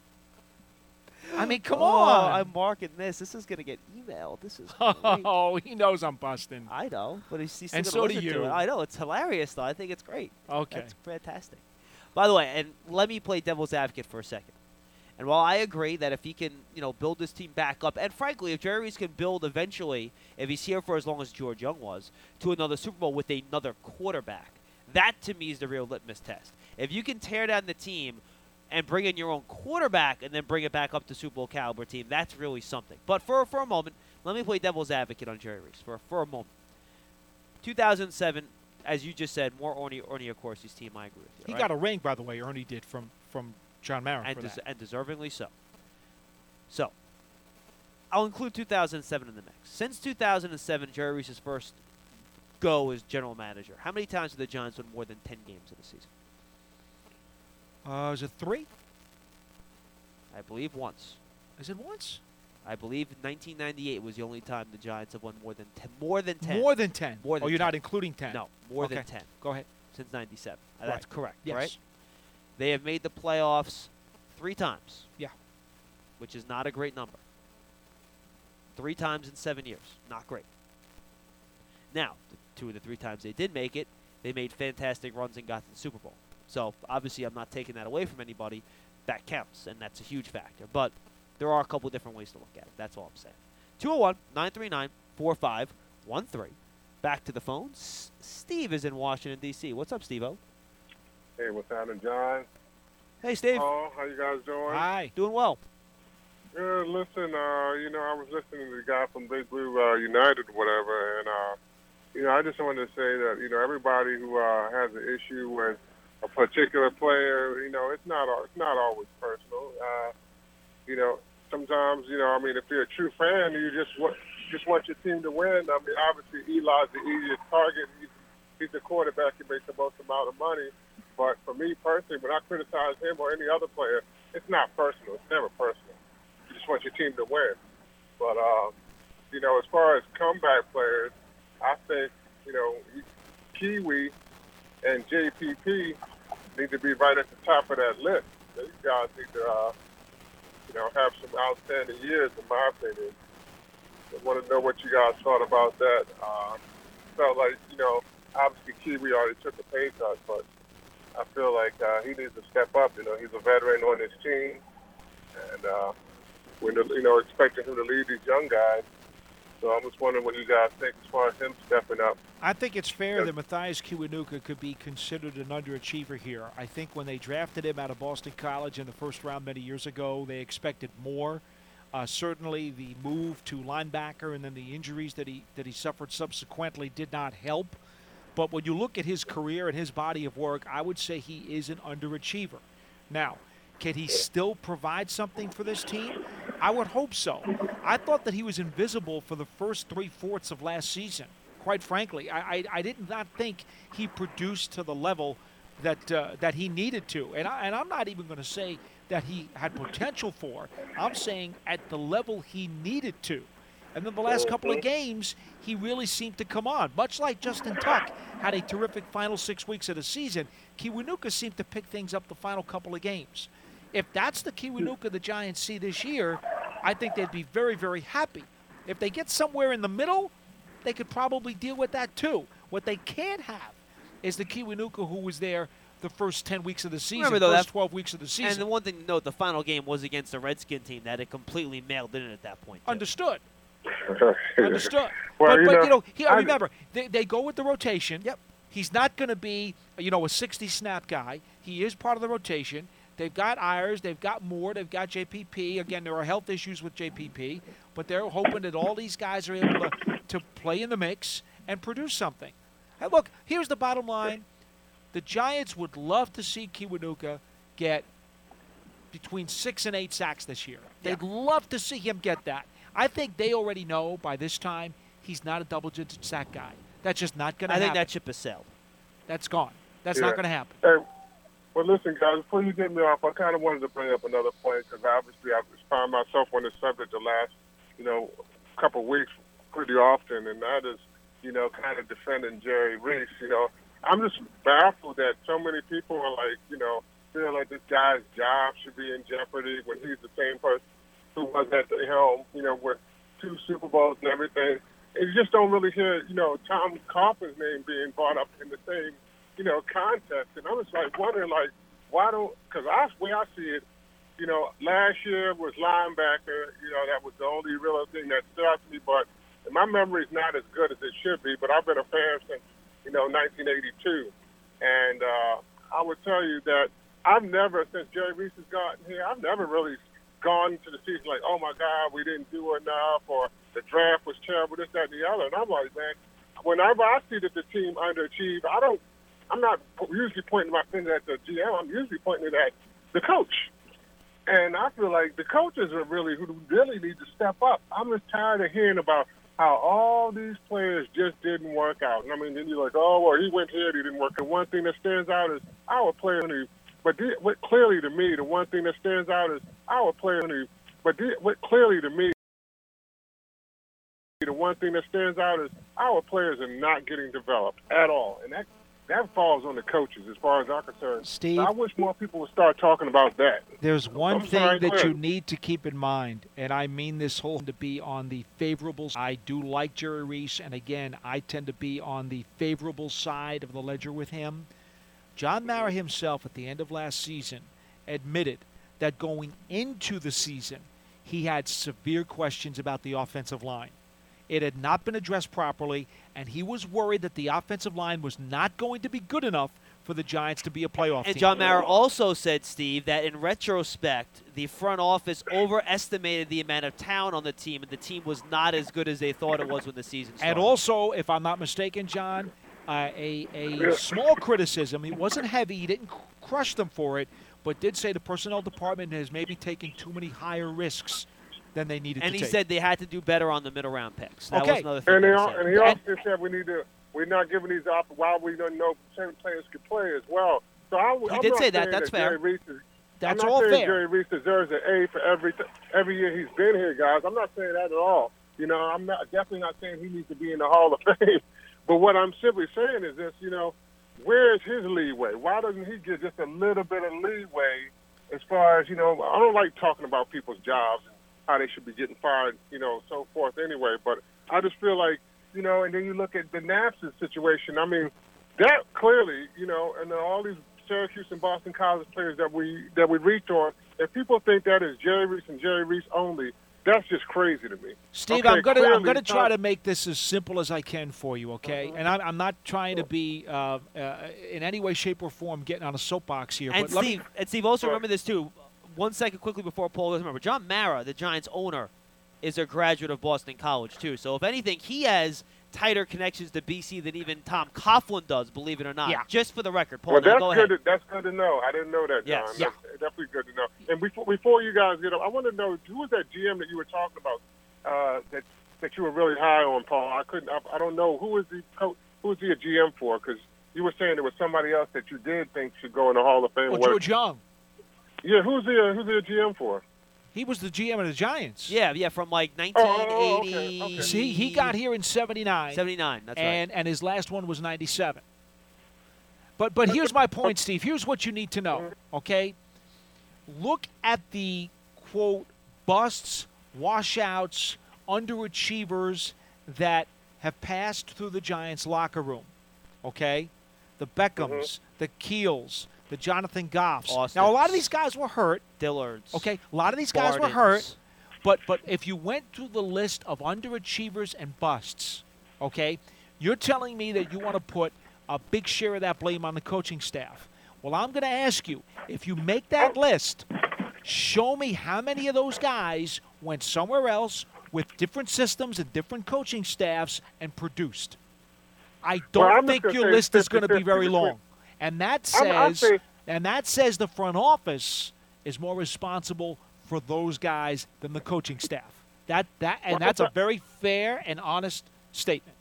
S4: I mean, come
S3: Oh,
S4: on.
S3: I'm marking this. This is going to get emailed. This is great.
S4: Oh, he knows I'm busting.
S3: I know, but he's, he's
S4: And
S3: still
S4: so
S3: gonna
S4: do
S3: listen to
S4: you.
S3: it. I know. It's hilarious, though. I think it's great.
S4: Okay.
S3: That's fantastic. By the way, and let me play devil's advocate for a second. And while I agree that if he can, you know, build this team back up, and frankly, if Jerry Reese can build eventually, if he's here for as long as George Young was, to another Super Bowl with another quarterback, that to me is the real litmus test. If you can tear down the team and bring in your own quarterback and then bring it back up to Super Bowl caliber team, that's really something. But for for a moment, let me play devil's advocate on Jerry Reese for for a moment. two thousand seven, as you just said, more Ernie Ernie Accorsi's team. I agree with you.
S4: He
S3: right?
S4: got a ring, by the way, Ernie did from, from John Marin
S3: and,
S4: for
S3: des-
S4: that.
S3: and deservingly so. So, I'll include two thousand seven in the mix. Since two thousand seven, Jerry Reese's first go as general manager, how many times have the Giants won more than ten games in a season?
S4: Uh, is it three?
S3: I believe once.
S4: Is it once?
S3: I believe nineteen ninety-eight was the only time the Giants have won more than ten. More than ten.
S4: More than ten.
S3: More than
S4: oh, you're
S3: ten.
S4: not including ten.
S3: No, more than
S4: Okay.
S3: ten.
S4: Go ahead.
S3: Since ninety-seven. Uh,
S4: Right.
S3: That's correct,
S4: Yes.
S3: right? They have made the playoffs three times.
S4: Yeah.
S3: Which is not a great number. Three times in seven years. Not great. Now, the two of the three times they did make it, they made fantastic runs and got to the Super Bowl. So, obviously, I'm not taking that away from anybody. That counts, and that's a huge factor. But there are a couple different ways to look at it. That's all I'm saying. two oh one, nine three nine, four five one three. Back to the phones. Steve is in Washington, D C What's up, Steve-O?
S12: Hey, what's happening, John?
S3: Hey, Steve.
S12: Oh, how you guys doing?
S4: Hi.
S3: Doing well.
S12: Good. Listen, uh, you know, I was listening to the guy from Big Blue uh, United or whatever, and, uh, you know, I just wanted to say that, you know, everybody who uh, has an issue with a particular player, you know, it's not al- it's not always personal. Uh, you know, sometimes, you know, I mean, if you're a true fan, you just want, just want your team to win. I mean, obviously, Eli's the easiest target. He's, he's the quarterback. He makes the most amount of money. But for me personally, when I criticize him or any other player, it's not personal. It's never personal. You just want your team to win. But, uh, you know, as far as comeback players, I think, you know, Kiwi and J P P need to be right at the top of that list. These guys need to, uh, you know, have some outstanding years, in my opinion. I want to know what you guys thought about that. Uh, felt like, you know, obviously Kiwi already took a pay cut, but I feel like uh, he needs to step up. You know, he's a veteran on his team, and uh, we're, you know, expecting him to lead these young guys. So I'm just wondering what you guys think as far as him stepping up.
S4: I think it's fair that Matthias Kiwanuka could be considered an underachiever here. I think when they drafted him out of Boston College in the first round many years ago, they expected more. Uh, certainly the move to linebacker and then the injuries that he that he suffered subsequently did not help. But when you look at his career and his body of work, I would say he is an underachiever. Now, can he still provide something for this team? I would hope so. I thought that he was invisible for the first three-fourths of last season. Quite frankly, I, I, I did not think he produced to the level that uh, that he needed to. And, I, and I'm not even going to say that he had potential for. I'm saying at the level he needed to. And then the last couple of games, he really seemed to come on. Much like Justin Tuck had a terrific final six weeks of the season, Kiwanuka seemed to pick things up the final couple of games. If that's the Kiwanuka the Giants see this year, I think they'd be very, very happy. If they get somewhere in the middle, they could probably deal with that too. What they can't have is the Kiwanuka who was there the first ten weeks of the season,
S3: Remember, though,
S4: first
S3: that,
S4: twelve weeks of the season.
S3: And the one thing to note, the final game was against a Redskin team that had completely mailed in at that point. Too.
S4: Understood. Understood.
S12: Well,
S4: but,
S12: you
S4: but
S12: know,
S4: you know, here,
S12: I,
S4: remember, they, they go with the rotation. Yep. He's not going to be, you know, a sixty-snap guy. He is part of the rotation. They've got Ayers. They've got Moore. They've got J P P. Again, there are health issues with J P P, but they're hoping that all these guys are able to, to play in the mix and produce something. Hey, look, here's the bottom line. The Giants would love to see Kiwanuka get between six and eight sacks this year. They'd love to see him get that. I think they already know by this time he's not a double-digit sack guy. That's just not going to happen.
S3: I think that ship has sailed.
S4: That's gone. That's
S12: yeah.
S4: not going to happen.
S12: Hey, well, listen, guys, before you get me off, I kind of wanted to bring up another point because obviously I've found myself on this subject the last, you know, couple of weeks pretty often, and that is, you know, kind of defending Jerry Reese. You know, I'm just baffled that so many people are like, you know, feel like this guy's job should be in jeopardy when he's the same person who was at the helm, you know, with two Super Bowls and everything. And you just don't really hear, you know, Tom Coughlin's name being brought up in the same, you know, context. And I'm just like wondering, like, why don't, because I, the way I see it, you know, last year was linebacker, you know, that was the only real thing that stood out to me. But my memory is not as good as it should be, but I've been a fan since, you know, nineteen eighty-two. And uh, I would tell you that I've never, since Jerry Reese has gotten here, I've never really gone to the season like, oh, my God, we didn't do enough, or the draft was terrible, this, that, and the other. And I'm like, man, whenever I see that the team underachieved, I don't, I'm not usually pointing my finger at the G M. I'm usually pointing it at the coach. And I feel like the coaches are really who really need to step up. I'm just tired of hearing about how all these players just didn't work out. And I mean, then you're like, oh, well, he went here, he didn't work. The one thing that stands out is our player. But the, what clearly to me, the one thing that stands out is our player. But the, what clearly to me, the one thing that stands out is our players are not getting developed at all. And that that falls on the coaches as far as I'm concerned.
S4: Steve,
S12: so I wish more people would start talking about that.
S4: There's one
S12: I'm
S4: thing
S12: sorry,
S4: that you need to keep in mind, and I mean this whole to be on the favorable side. I do like Jerry Reese, and again, I tend to be on the favorable side of the ledger with him. John Mara himself at the end of last season admitted that going into the season, he had severe questions about the offensive line. It had not been addressed properly, and he was worried that the offensive line was not going to be good enough for the Giants to be a playoff
S3: and
S4: team.
S3: And John Mara also said, Steve, that in retrospect, the front office overestimated the amount of talent on the team, and the team was not as good as they thought it was when the season started.
S4: And also, if I'm not mistaken, John, uh, a, a small criticism. It wasn't heavy. He didn't crush them for it, but did say the personnel department has maybe taken too many higher risks than they needed
S3: and
S4: to
S3: take.
S4: take.
S3: And he said they had to do better on the middle round picks. That
S4: okay.
S3: was another thing.
S12: And, they
S3: he
S12: all,
S3: said.
S12: and he also said we need to. We're not giving these up while we don't know certain players could play as well. So I,
S3: he
S12: I'm
S3: did
S12: not
S3: say that.
S12: saying
S3: That's
S12: that
S3: fair.
S12: Jerry Reese is,
S4: That's
S12: I'm not
S4: all
S12: saying
S4: fair.
S12: Jerry Reese deserves an A for every every year he's been here, guys. I'm not saying that at all. You know, I'm not definitely not saying he needs to be in the Hall of Fame. But what I'm simply saying is this: you know, where is his leeway? Why doesn't he get just a little bit of leeway as far as, you know? I don't like talking about people's jobs and how they should be getting fired, you know, so forth anyway. But I just feel like, you know, and then you look at the Napster situation. I mean, that clearly, you know, and all these Syracuse and Boston College players that we that we reach on, if people think that is Jerry Reese and Jerry Reese only, that's just crazy to me.
S4: Steve,
S12: okay,
S4: I'm gonna I'm gonna
S12: clearly,
S4: try to make this as simple as I can for you, okay?
S12: Uh-huh.
S4: And I'm, I'm not trying to be uh, uh, in any way, shape, or form getting on a soapbox here.
S3: And
S4: but let
S3: Steve,
S4: me,
S3: and Steve, also remember this too. One second, quickly before Paul goes. Remember, John Mara, the Giants owner, is a graduate of Boston College too. So if anything, he has tighter connections to B C than even Tom Coughlin does. Believe it or not.
S4: Yeah.
S3: Just for the record, Paul.
S12: Well,
S3: now
S12: that's
S3: go
S12: good.
S3: ahead.
S12: To, that's good to know. I didn't know that, John.
S3: Yes.
S12: That's definitely good to know. And before before you guys get up, I want to know who was that G M that you were talking about uh, that that you were really high on, Paul. I couldn't. I, I don't know who was the coach. Who was he a G M for? Because you were saying there was somebody else that you did think should go in the Hall of Fame.
S4: well,
S12: What-
S4: George Young,
S12: Yeah, who's the uh, who's the G M for?
S4: he was the G M of the Giants.
S3: Yeah, yeah, from like
S12: Oh,
S3: nineteen
S12: oh, oh, okay,
S3: eighty.
S12: okay.
S4: See, he got here in seventy-nine.
S3: seventy-nine. That's
S4: and
S3: right.
S4: and his last one was ninety-seven. But but here's my point, Steve. Here's what you need to know, okay? Look at the quote busts, washouts, underachievers that have passed through the Giants locker room, okay? The Beckhams, the Keels, the Jonathan Goffs. Now a lot of these guys were hurt.
S3: Dillards.
S4: Okay, a lot of these guys were
S3: Bardens.
S4: hurt. But but if you went through the list of underachievers and busts, okay, you're telling me that you want to put a big share of that blame on the coaching staff. Well, I'm going to ask you, if you make that list, show me how many of those guys went somewhere else with different systems and different coaching staffs and produced. I don't
S12: Well, I'm just
S4: think
S12: gonna
S4: your
S12: say
S4: list is going to be
S12: fifty-fifty
S4: very
S12: between-
S4: long. And that
S12: I'm- I'm
S4: says
S12: saying-
S4: and that says the front office is more responsible for those guys than the coaching staff. That that and
S12: Well,
S4: that's a
S12: but-
S4: very fair and honest statement.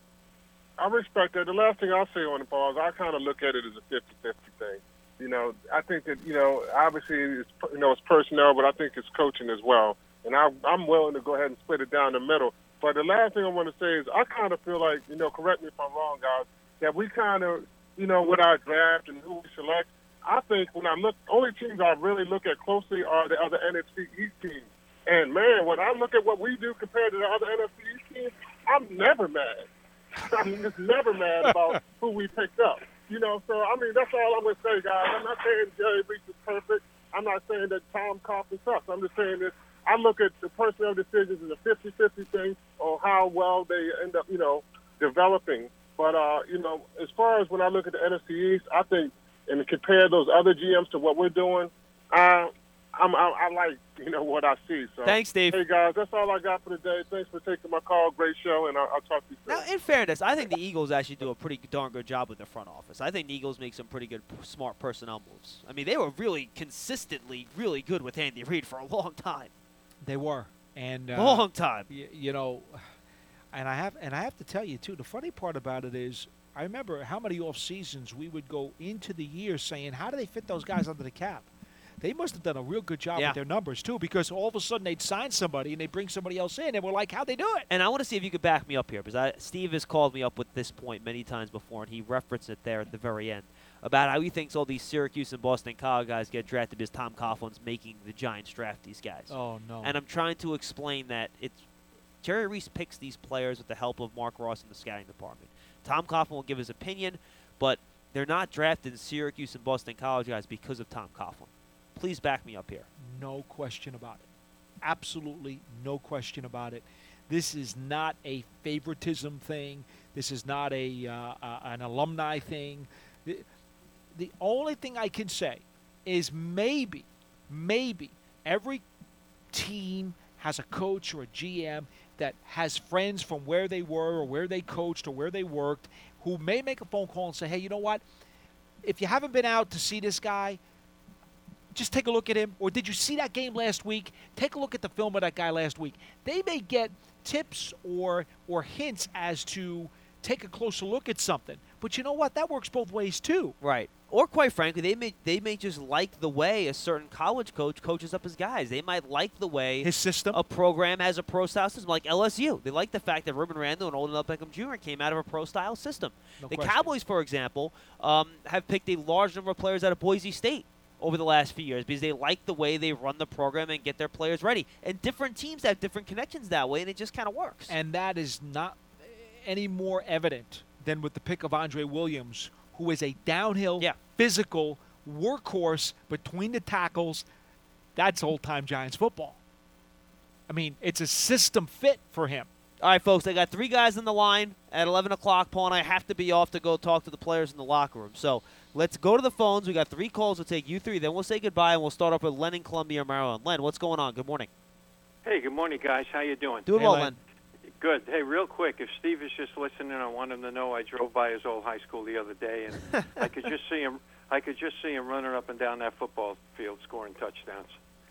S12: I respect that. The last thing I'll say on the ball is I kind of look at it as a fifty-fifty thing. You know, I think that, you know, obviously, it's, you know, it's personnel, but I think it's coaching as well. And I, I'm willing to go ahead and split it down the middle. But the last thing I want to say is I kind of feel like, you know, correct me if I'm wrong, guys, that we kind of, you know, with our draft and who we select, I think when I look, only teams I really look at closely are the other N F C East teams. And, man, when I look at what we do compared to the other N F C East teams, I'm never mad. I'm just never mad about who we picked up. You know, so, I mean, that's all I'm going to say, guys. I'm not saying Jerry Reese is perfect. I'm not saying that Tom Coughlin sucks. I'm just saying that I look at the personnel decisions as a fifty-fifty thing on how well they end up, you know, developing. But, uh, you know, as far as when I look at the N F C East, I think, and compare those other G Ms to what we're doing, uh, I'm, I, I like, you know, what I see. So,
S3: Thanks, Steve.
S12: Hey, guys, that's all I got for today. Thanks for taking my call. Great show, and I'll, I'll talk to you soon.
S3: Now, in fairness, I think the Eagles actually do a pretty darn good job with their front office. I think the Eagles make some pretty good, p- smart personnel moves. I mean, they were really consistently really good with Andy Reid for a long time.
S4: They were, and uh,
S3: Long time.
S4: y- you know, and I have and I have to tell you too. The funny part about it is, I remember how many off seasons we would go into the year saying, "How do they fit those guys under the cap?" They must have done a real good job
S3: Yeah.
S4: with their numbers too, because all of a sudden they'd sign somebody and they bring somebody else in, and we're like, "How'd they do it?"
S3: And I want to see if you could back me up here, because I, Steve has called me up with this point many times before, and he referenced it there at the very end about how he thinks all these Syracuse and Boston College guys get drafted because Tom Coughlin's making the Giants draft these guys.
S4: Oh no!
S3: And I'm trying to explain that it's Jerry Reese picks these players with the help of Mark Ross in the scouting department. Tom Coughlin will give his opinion, but they're not drafting Syracuse and Boston College guys because of Tom Coughlin. Please back me up here.
S4: No question about it. Absolutely no question about it. This is not a favoritism thing. This is not a uh, uh, an alumni thing. The, the only thing I can say is maybe, maybe every team has a coach or a G M that has friends from where they were or where they coached or where they worked who may make a phone call and say, hey, you know what? If you haven't been out to see this guy, just take a look at him. Or did you see that game last week? Take a look at the film of that guy last week. They may get tips or or hints as to take a closer look at something. But you know what? That works both ways too.
S3: Right. Or quite frankly, they may they may just like the way a certain college coach coaches up his guys. They might like the way
S4: his system,
S3: a program has a pro style system, like L S U. They like the fact that Ruben Randall and Odell Beckham Junior came out of a pro style system.
S4: No
S3: the
S4: question.
S3: Cowboys, for example, um, have picked a large number of players out of Boise State over the last few years because they like the way they run the program and get their players ready. And different teams have different connections that way, and it just kind of works.
S4: And that is not any more evident than with the pick of Andre Williams, who is a downhill,
S3: yeah.
S4: physical workhorse between the tackles. That's old-time Giants football. I mean, it's a system fit for him.
S3: All right, folks, I got three guys on the line at eleven o'clock. Paul and I have to be off to go talk to the players in the locker room. So let's go to the phones. We got three calls. We'll take you three. Then we'll say goodbye, and we'll start off with Len in Columbia, Maryland. Len, what's going on? Good morning.
S13: Hey, good morning, guys. How you doing?
S3: Doing
S4: hey,
S3: well,
S4: Len.
S3: Len.
S13: Good. Hey, real quick, if Steve is just listening, I want him to know I drove by his old high school the other day, and I could just see him. I could just see him running up and down that football field, scoring touchdowns.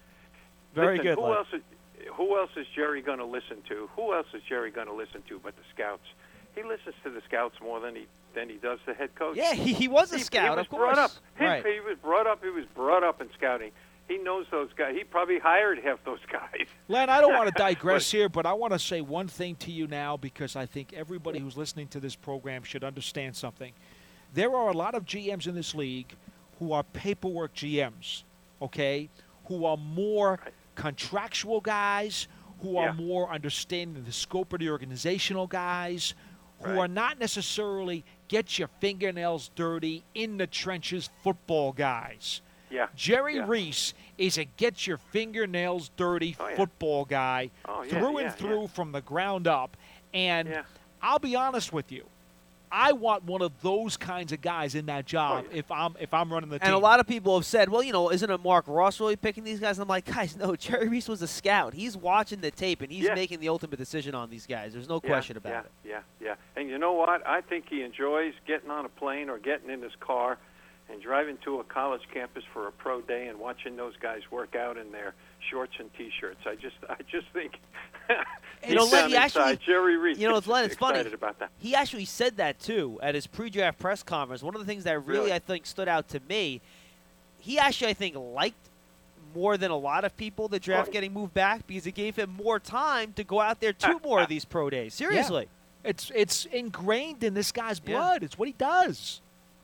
S4: Very
S13: Listen,
S4: good,
S13: Who
S4: Len.
S13: else? Is, who else is Jerry going to listen to? Who else is Jerry going to listen to but the scouts? He listens to the scouts more than he than he does the head coach.
S3: Yeah, he, he was a
S13: he,
S3: scout,
S13: he was
S3: of course.
S13: Brought up. He,
S3: right.
S13: he was brought up. He was brought up in scouting. He knows those guys. He probably hired half those guys.
S4: Len, I don't want to digress here, but I want to say one thing to you now because I think everybody who's listening to this program should understand something. There are a lot of G Ms in this league who are paperwork G Ms, okay, who are more contractual guys, who are
S13: Yeah.
S4: more understanding the scope of the organizational guys, who
S13: Right.
S4: are not necessarily get your fingernails dirty in the trenches football guys.
S13: Yeah.
S4: Jerry
S13: yeah.
S4: Reese is a get your fingernails dirty
S13: Oh, yeah.
S4: football guy
S13: Oh, yeah,
S4: through and
S13: yeah,
S4: through
S13: yeah.
S4: from the ground up. And
S13: Yeah.
S4: I'll be honest with you. I want one of those kinds of guys in that job
S13: Oh, yeah.
S4: if I'm if I'm running the team.
S3: And a lot of people have said, well, you know, isn't it Mark Ross really picking these guys? And I'm like, guys, no, Jerry Reese was a scout. He's watching the tape, and he's
S13: Yeah.
S3: making the ultimate decision on these guys. There's no
S13: Yeah,
S3: question about
S13: yeah,
S3: it.
S13: Yeah, yeah. And you know what? I think he enjoys getting on a plane or getting in his car and driving to a college campus for a pro day and watching those guys work out in their shorts and T-shirts. I just, I just think.
S3: You know,
S13: deep
S3: Len,
S13: down
S3: he actually-
S13: inside, Jerry Reese.
S3: you know,
S13: is
S3: Len, it's funny.
S13: excited about that.
S3: He actually said that, too, at his pre-draft press conference. One of the things that really,
S13: Really?
S3: I think, stood out to me, he actually, I think, liked more than a lot of people the draft
S13: Oh.
S3: getting moved back because it gave him more time to go out there to more of these pro days. Seriously.
S4: It's it's ingrained in this guy's
S3: Yeah.
S4: blood. It's what he does.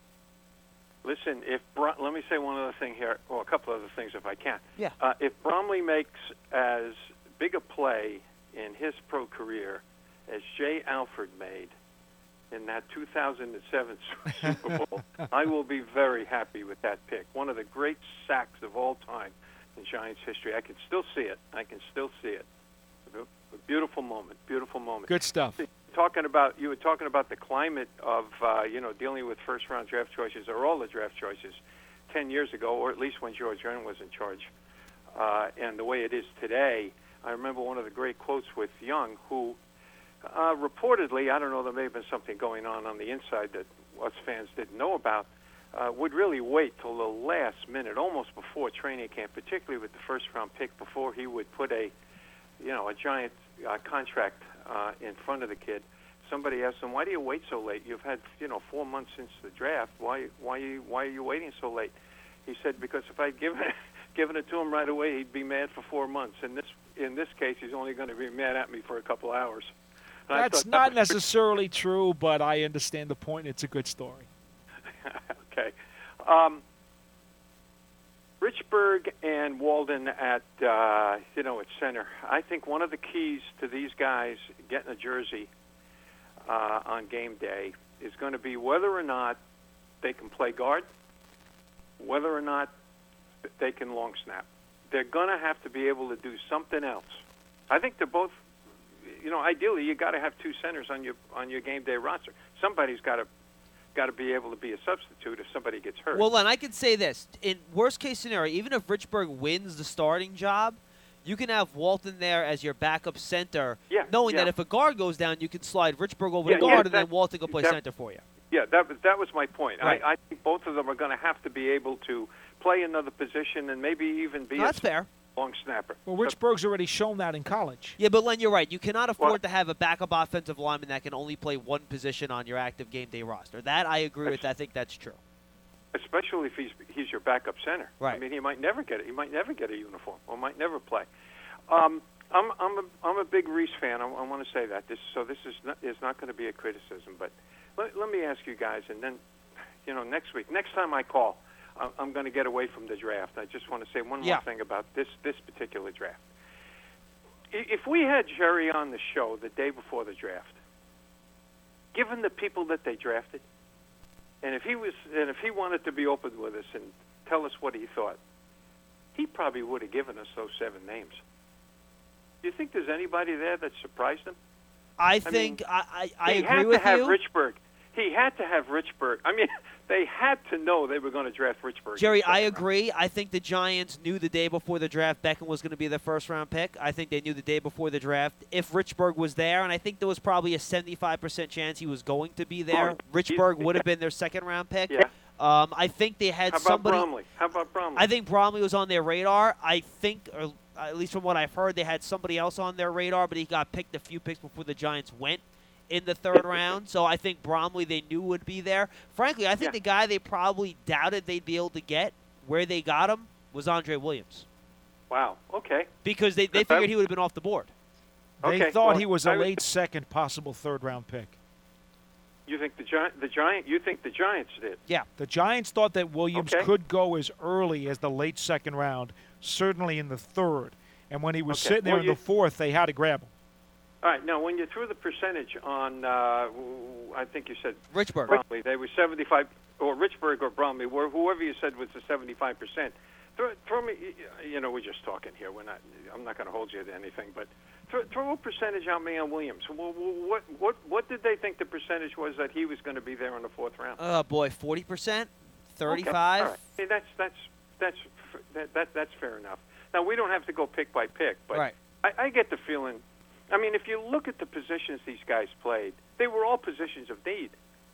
S13: Listen, if Bro- let me say one other thing here, or a couple other things if I can.
S3: Yeah.
S13: Uh, if Bromley makes as big a play in his pro career as Jay Alford made in that two thousand seven Super Bowl, I will be very happy with that pick. One of the great sacks of all time in Giants history. I can still see it. I can still see it. A beautiful moment. Beautiful moment.
S4: Good stuff.
S13: Talking about you were talking about the climate of uh, you know dealing with first round draft choices or all the draft choices ten years ago, or at least when George Wren was in charge, uh, and the way it is today. I remember one of the great quotes with Young, who uh, reportedly, I don't know, there may have been something going on on the inside that us fans didn't know about, uh, would really wait till the last minute, almost before training camp, particularly with the first round pick, before he would put a you know a giant uh, contract Uh, in front of the kid. Somebody asked him, "Why do you wait so late? You've had, you know, four months since the draft. Why, why, you, why are you waiting so late?" He said, "Because if I'd given it, given it to him right away, he'd be mad for four months. In this, in this case, he's only going to be mad at me for a couple hours." And I
S4: That's
S13: thought
S4: not
S13: that was-
S4: necessarily true, but I understand the point. It's a good story.
S13: Okay. Um, Richburg and Walden at uh, you know at center. I think one of the keys to these guys getting a jersey uh, on game day is going to be whether or not they can play guard, whether or not they can long snap. They're going to have to be able to do something else. I think they're both. You know, ideally, you got to have two centers on your on your game day roster. Somebody's got to. Got to be able to be a substitute if somebody gets hurt.
S3: Well, Len, I could say this. In worst-case scenario, even if Richburg wins the starting job, you can have Walton there as your backup center,
S13: Yeah,
S3: knowing
S13: yeah.
S3: that if a guard goes down, you can slide Richburg over
S13: Yeah,
S3: to
S13: yeah,
S3: guard, and then
S13: that-
S3: Walton can play
S13: that-
S3: center for you.
S13: Yeah, that was that was my point.
S3: Right.
S13: I, I think both of them are going to have to be able to play another position and maybe even be
S3: No,
S13: a
S3: that's fair.
S13: long snapper.
S4: Well, Richburg's already shown that in college.
S3: Yeah, but Len, you're right. You cannot afford
S13: Well-
S3: to have a backup offensive lineman that can only play one position on your active game day roster. That I agree with. I think that's true.
S13: Especially if he's he's your backup center.
S3: Right.
S13: I mean, he might never get it. He might never get a uniform, or might never play. Um, I'm I'm a I'm a big Reese fan. I, I want to say that. This so this is not is not going to be a criticism, but let, let me ask you guys, and then you know next week, next time I call, I- I'm going to get away from the draft. I just want to say one
S3: Yeah.
S13: more thing about this this particular draft. I- If we had Jerry on the show the day before the draft, given the people that they drafted, and if he was and if he wanted to be open with us and tell us what he thought, he probably would have given us those seven names. Do you think there's anybody there that surprised him?
S3: I
S13: I
S3: think
S13: mean,
S3: I, I, I
S13: he
S3: agree
S13: had
S3: with
S13: to have
S3: you.
S13: Richburg. He had to have Richburg. I mean, they had to know they were going to draft Richburg.
S3: Jerry,
S13: in the
S3: I
S13: second round.
S3: agree. I think the Giants knew the day before the draft Beckham was going to be their first-round pick. I think they knew the day before the draft if Richburg was there, and I think there was probably a seventy-five percent chance he was going to be there.
S13: Oh,
S3: Richburg
S13: he-
S3: would have been their second-round pick.
S13: Yeah.
S3: Um, I think they had
S13: How about
S3: somebody.
S13: Bromley? How about Bromley?
S3: I think Bromley was on their radar. I think, or at least from what I've heard, they had somebody else on their radar, but he got picked a few picks before the Giants went in the third round. So I think Bromley they knew would be there. Frankly, I think
S13: Yeah.
S3: the guy they probably doubted they'd be able to get where they got him was Andre Williams.
S13: Wow. Okay.
S3: Because they, they
S13: That-
S3: figured he would have been off the board.
S4: They
S13: Okay,
S4: thought
S13: well,
S4: he was a
S13: I was-
S4: late second possible third-round pick.
S13: You think the Giant? The Giant? You think the Giants did?
S3: Yeah.
S4: The Giants thought that Williams
S13: Okay.
S4: could go as early as the late second round, certainly in the third. And when he was
S13: Okay.
S4: sitting there
S13: Well,
S4: in
S13: you-
S4: the fourth, they had to grab him.
S13: All right. Now, when you threw the percentage on, uh, I think you said
S3: Richburg.
S13: Bromley, they were seventy-five, or Richburg or Bromley, or whoever you said was the seventy-five percent. Throw, throw me. You know, we're just talking here. We're not. I'm not going to hold you to anything, but throw, throw a percentage on me on Williams. What, what what what did they think the percentage was that he was going to be there in the fourth round?
S3: Oh, boy, forty percent?
S13: Okay,
S3: thirty-five?
S13: all right. Hey, that's that's that's that, that that's fair enough. Now we don't have to go pick by pick, but
S3: Right.
S13: I, I get the feeling. I mean, if you look at the positions these guys played, they were all positions of need.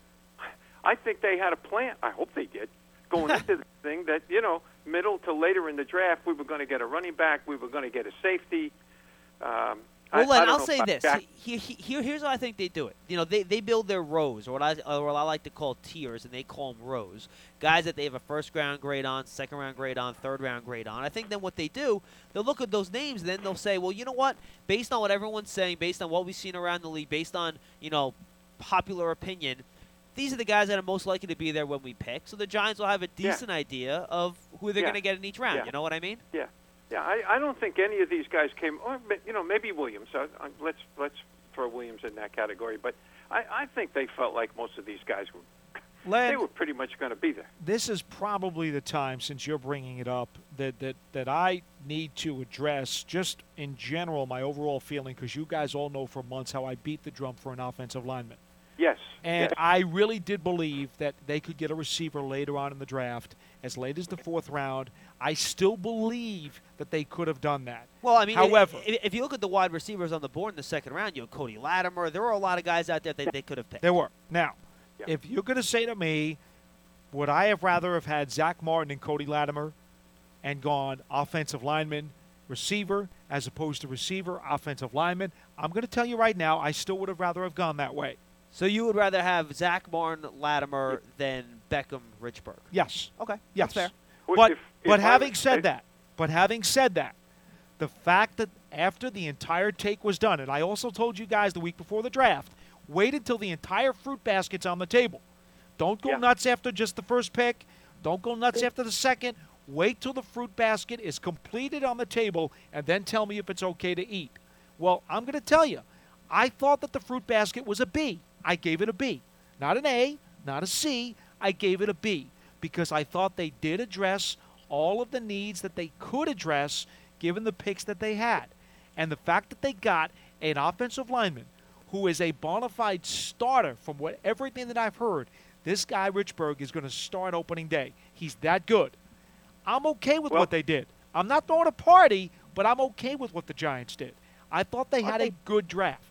S13: I think they had a plan. I hope they did going into the thing that you know, middle to later in the draft, we were going to get a running back, we were going to get a safety. Um, I-
S3: Well, Len,
S13: I don't
S3: I'll
S13: know
S3: say
S13: about
S3: this.
S13: Jack-
S3: Here, here, here's how I think they do it. You know, they, they build their rows, or what I or what I like to call tiers, and they call them rows. Guys that they have a first round grade on, second round grade on, third round grade on. I think then what they do, they'll look at those names, and then they'll say, well, you know what? Based on what everyone's saying, based on what we've seen around the league, based on you know popular opinion, these are the guys that are most likely to be there when we pick. So the Giants will have a
S13: Yeah.
S3: decent idea of who they're
S13: Yeah.
S3: going to get in each round.
S13: Yeah.
S3: You know what I mean?
S13: Yeah, yeah. I, I don't think any of these guys came. Or ma- you know, maybe Williams. I, I, let's let's throw Williams in that category. But I, I think they felt like most of these guys were.
S4: Len,
S13: they were pretty much going to be there.
S4: this is probably the time, since you're bringing it up, that, that, that I need to address just in general my overall feeling, because you guys all know for months how I beat the drum for an offensive lineman.
S13: Yes.
S4: And
S13: yes.
S4: I really did believe that they could get a receiver later on in the draft, as late as the fourth round. I still believe that they could have done that.
S3: Well, I mean,
S4: However,
S3: if, if you look at the wide receivers on the board in the second round, you have Cody Latimer. There were a lot of guys out there that they could have picked.
S4: there were. Now,
S13: Yeah.
S4: if you're going to say to me, would I have rather have had Zach Martin and Cody Latimer and gone offensive lineman, receiver, as opposed to receiver, offensive lineman, I'm going to tell you right now, I still would have rather have gone that way.
S3: So you would rather have Zach Martin, Latimer than Beckham, Richburg?
S4: Yes.
S3: Okay,
S4: Yes.
S3: that's fair.
S13: Well,
S4: But
S13: if-
S4: but
S13: if I
S4: having
S13: was-
S4: said
S13: if-
S4: that, but having said that, the fact that after the entire take was done, and I also told you guys the week before the draft, wait until the entire fruit basket's on the table. Don't go
S13: Yeah.
S4: nuts after just the first pick. Don't go nuts after the second. Wait till the fruit basket is completed on the table, and then tell me if it's okay to eat. Well, I'm going to tell you, I thought that the fruit basket was a B. I gave it a B. Not an A, not a C. I gave it a B because I thought they did address all of the needs that they could address given the picks that they had. And the fact that they got an offensive lineman who is a bona fide starter from what everything that I've heard, this guy Richburg is going to start opening day. He's that good. I'm okay with
S13: Well-
S4: what they did. I'm not throwing a party, but I'm okay with what the Giants did. I thought they
S13: I
S4: had a
S13: think-
S4: good draft.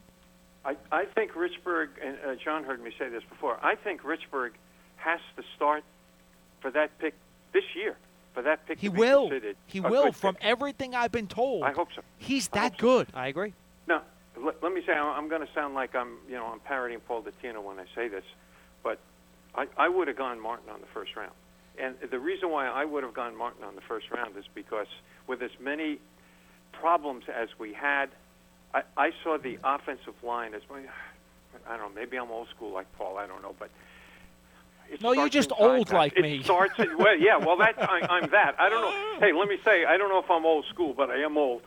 S13: I, I think Richburg, and uh, John heard me say this before, I think Richburg has to start for that pick this year, for that pick
S4: He
S13: to be
S4: will.
S13: considered
S4: He
S13: a
S4: will.
S13: good
S4: From
S13: pick.
S4: everything I've been told,
S13: I hope so.
S4: he's
S13: I
S4: that
S13: hope so.
S4: good.
S3: I agree.
S13: Now, let, let me say, I'm, I'm going to sound like I'm, you know, I'm parodying Paul Dottino when I say this, but I, I would have gone Martin on the first round. And the reason why I would have gone Martin on the first round is because with as many problems as we had, I, I saw the offensive line as, I don't know, maybe I'm old school like Paul, I don't know, but It
S4: No, you're
S13: starts
S4: just
S13: inside,
S4: old
S13: guys.
S4: like
S13: it
S4: me.
S13: Starts in, well, yeah, well, that I, I'm that. I don't know. Hey, let me say, I don't know if I'm old school, but I am old.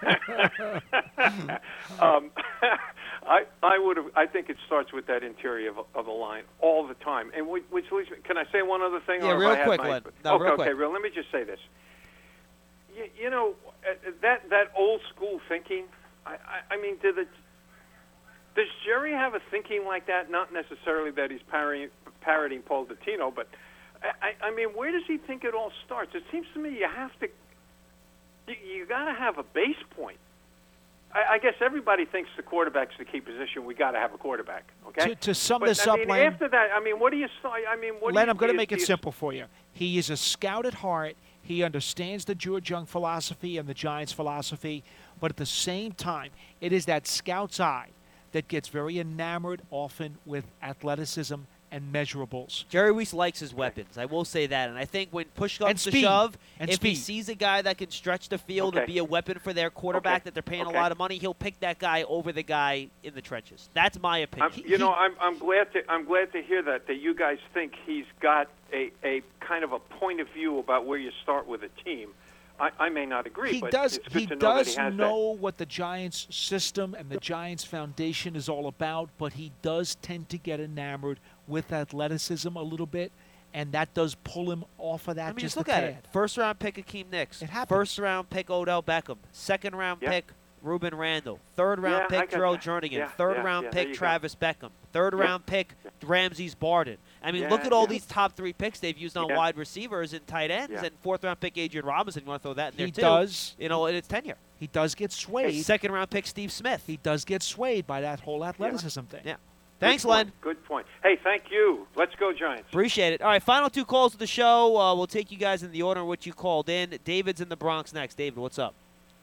S13: um, I I would have. I think it starts with that interior of, of the line all the time. And which, which leads me. Can I say one other thing?
S3: Yeah,
S13: or
S3: real
S13: have I had
S3: quick,
S13: my,
S3: Len. No,
S13: okay,
S3: real
S13: okay,
S3: quick.
S13: real. Let me just say this. You, you know, uh, that that old school thinking. I I, I mean, did the Does Jerry have a thinking like that? Not necessarily that he's parroting, parroting Paul Dottino, but I, I mean, where does he think it all starts? It seems to me you have to, you, you got to have a base point. I, I guess everybody thinks the quarterback's the key position. We got to have a quarterback. Okay.
S4: To, to sum
S13: but,
S4: this
S13: I
S4: up,
S13: mean,
S4: Len,
S13: after that, I mean, what do you? I mean, what
S4: Len,
S13: do you,
S4: I'm going
S13: do
S4: to
S13: you-
S4: make
S13: do
S4: it
S13: you-
S4: simple for you. He is a scout at heart. He understands the George Young philosophy and the Giants' philosophy, but at the same time, it is that scout's eye that gets very enamored often with athleticism and measurables.
S3: Jerry Reese likes his weapons. I will say that. And I think when push comes
S4: And
S3: to
S4: speed.
S3: shove,
S4: And
S3: if he
S4: speed.
S3: sees a guy that can stretch the field and
S13: Okay.
S3: be a weapon for their quarterback
S13: Okay.
S3: that they're paying
S13: Okay.
S3: a lot of money, he'll pick that guy over the guy in the trenches. That's my opinion.
S13: I'm, you know, I'm I'm glad to I'm glad to hear that that you guys think he's got a, a kind of a point of view about where you start with a team. I, I may not agree,
S4: He
S13: but
S4: does.
S13: it's good
S4: He
S13: to know
S4: does
S13: that he has
S4: know what the Giants' system and the Giants' foundation is all about, but he does tend to get enamored with athleticism a little bit, and that does pull him off of that
S3: I mean,
S4: just
S3: just look
S4: a
S3: at
S4: tad.
S3: it. First round pick Akeem Nicks.
S4: It happens.
S3: First round pick Odell Beckham. Second round
S13: Yeah.
S3: pick Ruben Randall. Third round
S13: Yeah, I
S3: pick
S13: got
S3: Joe
S13: that.
S3: Jernigan.
S13: Yeah,
S3: Third
S13: yeah,
S3: round
S13: yeah, there
S3: pick
S13: you go.
S3: Travis Beckham. Third
S13: Yeah.
S3: round pick Ramses Barden. I mean, look
S13: Yeah,
S3: at all
S13: yeah.
S3: these top three picks they've used on
S13: Yeah.
S3: wide receivers and tight ends.
S13: Yeah.
S3: And fourth round pick Adrian Robinson. You want to throw that in there
S4: He
S3: too?
S4: does.
S3: You know, in its tenure.
S4: He does get swayed.
S3: Second round pick Steve Smith.
S4: He does get swayed by that whole athleticism thing.
S3: Yeah.
S13: Good
S3: Thanks,
S13: point.
S3: Len.
S13: Good point. Hey, thank you. Let's go Giants.
S3: Appreciate it. All right, final two calls of the show. Uh, we'll take you guys in the order in which you called in. David's in the Bronx next. David, what's up?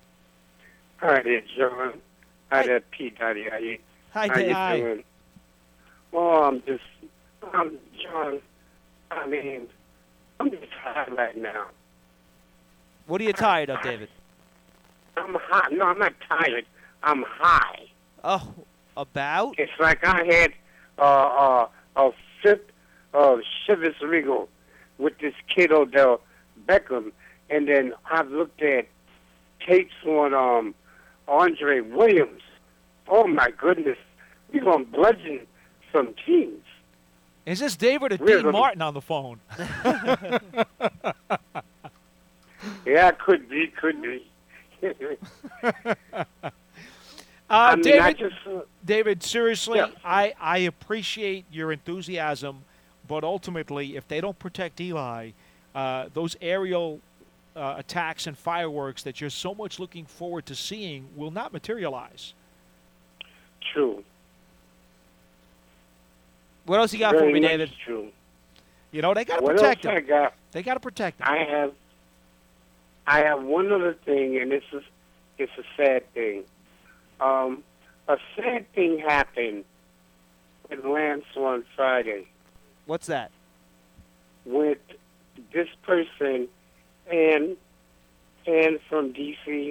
S14: Hi there, John. Hi there, P. Daddy. How you,
S3: Hi,
S14: how
S3: Dave.
S14: you
S3: Hi.
S14: doing? Well, I'm just, um, John, I mean, I'm just tired right now.
S3: What are you tired of, David?
S14: I'm high. No, I'm not tired. I'm high.
S3: Oh, about?
S14: It's like I had uh, uh, a sip of Chivas Regal with this kid Odell Beckham, and then I've looked at tapes on um, Andre Williams. Oh, my goodness. We're going to bludgeon some teams.
S4: Is this David or
S14: We're
S4: Dean
S14: gonna-
S4: Martin on the phone?
S14: Yeah, could be, could be.
S4: Uh,
S14: I mean,
S4: David,
S14: I just, uh,
S4: David, seriously,
S14: Yeah.
S4: I, I appreciate your enthusiasm, but ultimately, if they don't protect Eli, uh, those aerial uh, attacks and fireworks that you're so much looking forward to seeing will not materialize.
S14: True.
S3: What else you got
S14: Very
S3: for me,
S14: much
S3: David?
S14: True.
S4: You know, they got to
S14: What
S4: protect
S14: else I
S4: him.
S14: got?
S4: They got to protect him.
S14: I have, I have one other thing, and this is, it's a sad thing. Um, a sad thing happened with Lance on Friday
S3: What's that?
S14: with this person and and from D C.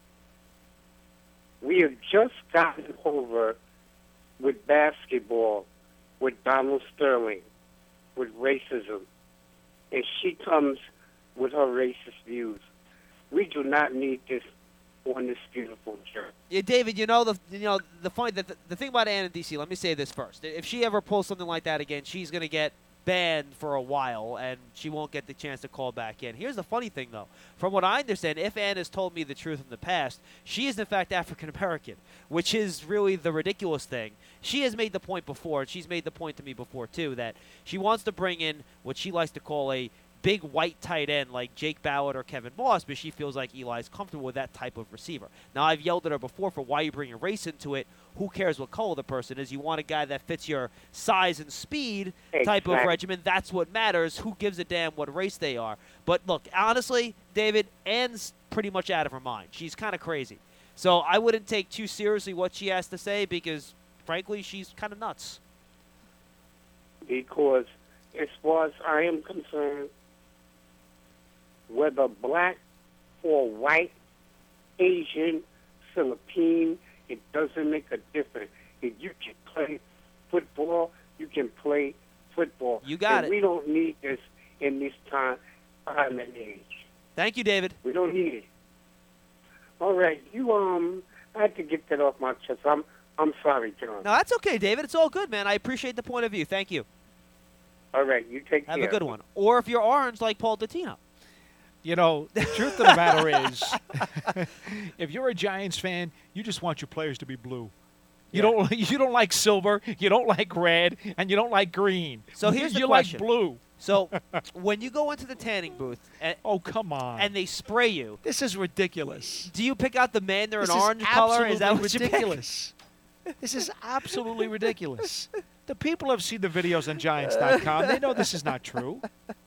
S14: We have just gotten over with basketball with Donald Sterling, with racism, and she comes with her racist views. We do not need this on this beautiful church.
S3: Yeah, David, you know the you know the funny the, the thing about Ann in D C. Let me say this first: if she ever pulls something like that again, she's gonna get banned for a while, and she won't get the chance to call back in. Here's the funny thing, though: from what I understand, if Ann has told me the truth in the past, she is in fact African American, which is really the ridiculous thing. She has made the point before, and she's made the point to me before too, that she wants to bring in what she likes to call a big white tight end like Jake Ballard or Kevin Moss, but she feels like Eli's comfortable with that type of receiver. Now, I've yelled at her before for why you bring a race into it. Who cares what color the person is? You want a guy that fits your size and speed type of
S14: Exactly.
S3: regimen. That's what matters. Who gives a damn what race they are? But look, honestly, David, Ann's pretty much out of her mind. She's kind of crazy. So I wouldn't take too seriously what she has to say because, frankly, she's kind of nuts.
S14: Because as far as I am concerned, whether black or white, Asian, Philippine, it doesn't make a difference. If you can play football, you can play football. football.
S3: You got
S14: and
S3: it.
S14: We don't need this in this time, time and age.
S3: Thank you, David.
S14: We don't need it. All right, you um, I had to get that off my chest. I'm I'm sorry, John.
S3: No, that's okay, David. It's all good, man. I appreciate the point of view. Thank you.
S14: All right, you take
S3: Have
S14: care.
S3: a good one. Or if you're orange, like Paul Dottino.
S4: You know, the truth of the matter is, if you're a Giants fan, you just want your players to be blue. You don't you don't like silver, you don't like red, and you don't like green.
S3: So here's the
S4: you
S3: question.
S4: like blue.
S3: So when you go into the tanning booth, and,
S4: oh come on,
S3: and they spray you,
S4: this is ridiculous.
S3: Do you pick out the man they're
S4: This
S3: an
S4: is
S3: orange color? Is that
S4: absolutely
S3: what you pick?
S4: ridiculous? This is absolutely ridiculous. The people have seen the videos on Giants dot com. They know this is not true.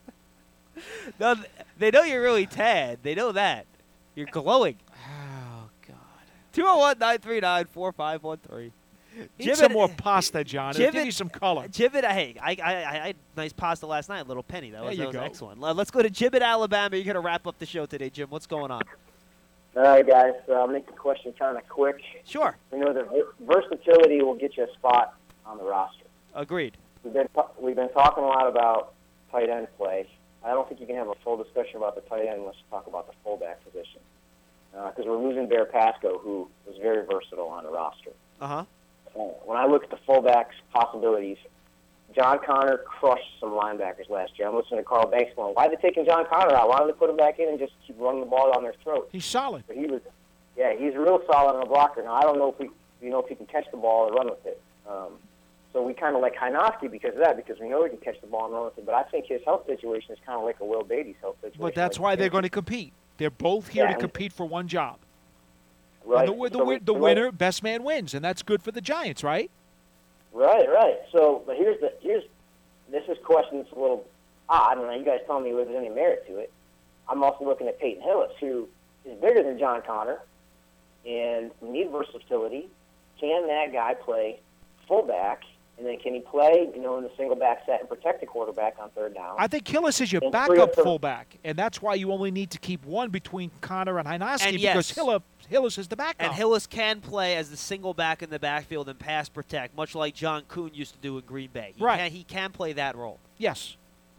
S3: No, they know you're really tad. They know that. You're glowing.
S4: Oh, God.
S3: two oh one, nine three nine, four five one three.
S4: Eat some more pasta, John. It'll give you some color.
S3: Jibbit, hey, I, I, I had nice pasta last night, little penny. That was,
S4: There you
S3: that was
S4: go.
S3: excellent. Uh, Let's go to Jibbit, Alabama. You're going to wrap up the show today, Jim. What's going on?
S15: All right, guys. Uh, I'll make the question kind of quick.
S3: Sure.
S15: We know that ver- versatility will get you a spot on the roster.
S3: Agreed.
S15: We've been we've been talking a lot about tight end play. I don't think you can have a full discussion about the tight end unless you talk about the fullback position, because uh, we're losing Bear Pasco, who was very versatile on the roster.
S3: Uh-huh.
S15: Uh, when I look at the fullbacks possibilities, John Connor crushed some linebackers last year. I'm listening to Carl Banks going, why are they taking John Connor out? Why don't they put him back in and just keep running the ball down their throat?
S4: He's solid.
S15: But he was, yeah, he's real solid on a blocker. Now, I don't know if we, you know, if he can catch the ball and run with it. Um, so we kind of like Heinofsky because of that, because we know he can catch the ball and run with it. But I think his health situation is kind of like a Will Beatty's health situation.
S4: But that's
S15: like
S4: why they're
S15: his.
S4: going to compete. They're both here
S15: Yeah,
S4: to
S15: and-
S4: compete for one job.
S15: Right.
S4: And the, the,
S15: So-
S4: wi- the
S15: so-
S4: winner, best man wins, and that's good for the Giants, right?
S15: Right, right. So, but here's the here's this is a question that's a little odd. I don't know. You guys tell me if there's any merit to it. I'm also looking at Peyton Hillis, who is bigger than John Connor, and we need versatility. Can that guy play fullback, and then can he play, you know, in the single back set and protect the quarterback on third down?
S4: I think Hillis is your
S15: And three
S4: backup
S15: of them-
S4: fullback, and that's why you only need to keep one between Connor and Heinofsky
S3: And
S4: because
S3: yes.
S4: Hillis, Hillis is the backup.
S3: And Hillis can play as the single back in the backfield and pass protect, much like John Kuhn used to do in Green Bay. He
S4: Right.
S3: Can, he can play that role.
S4: Yes.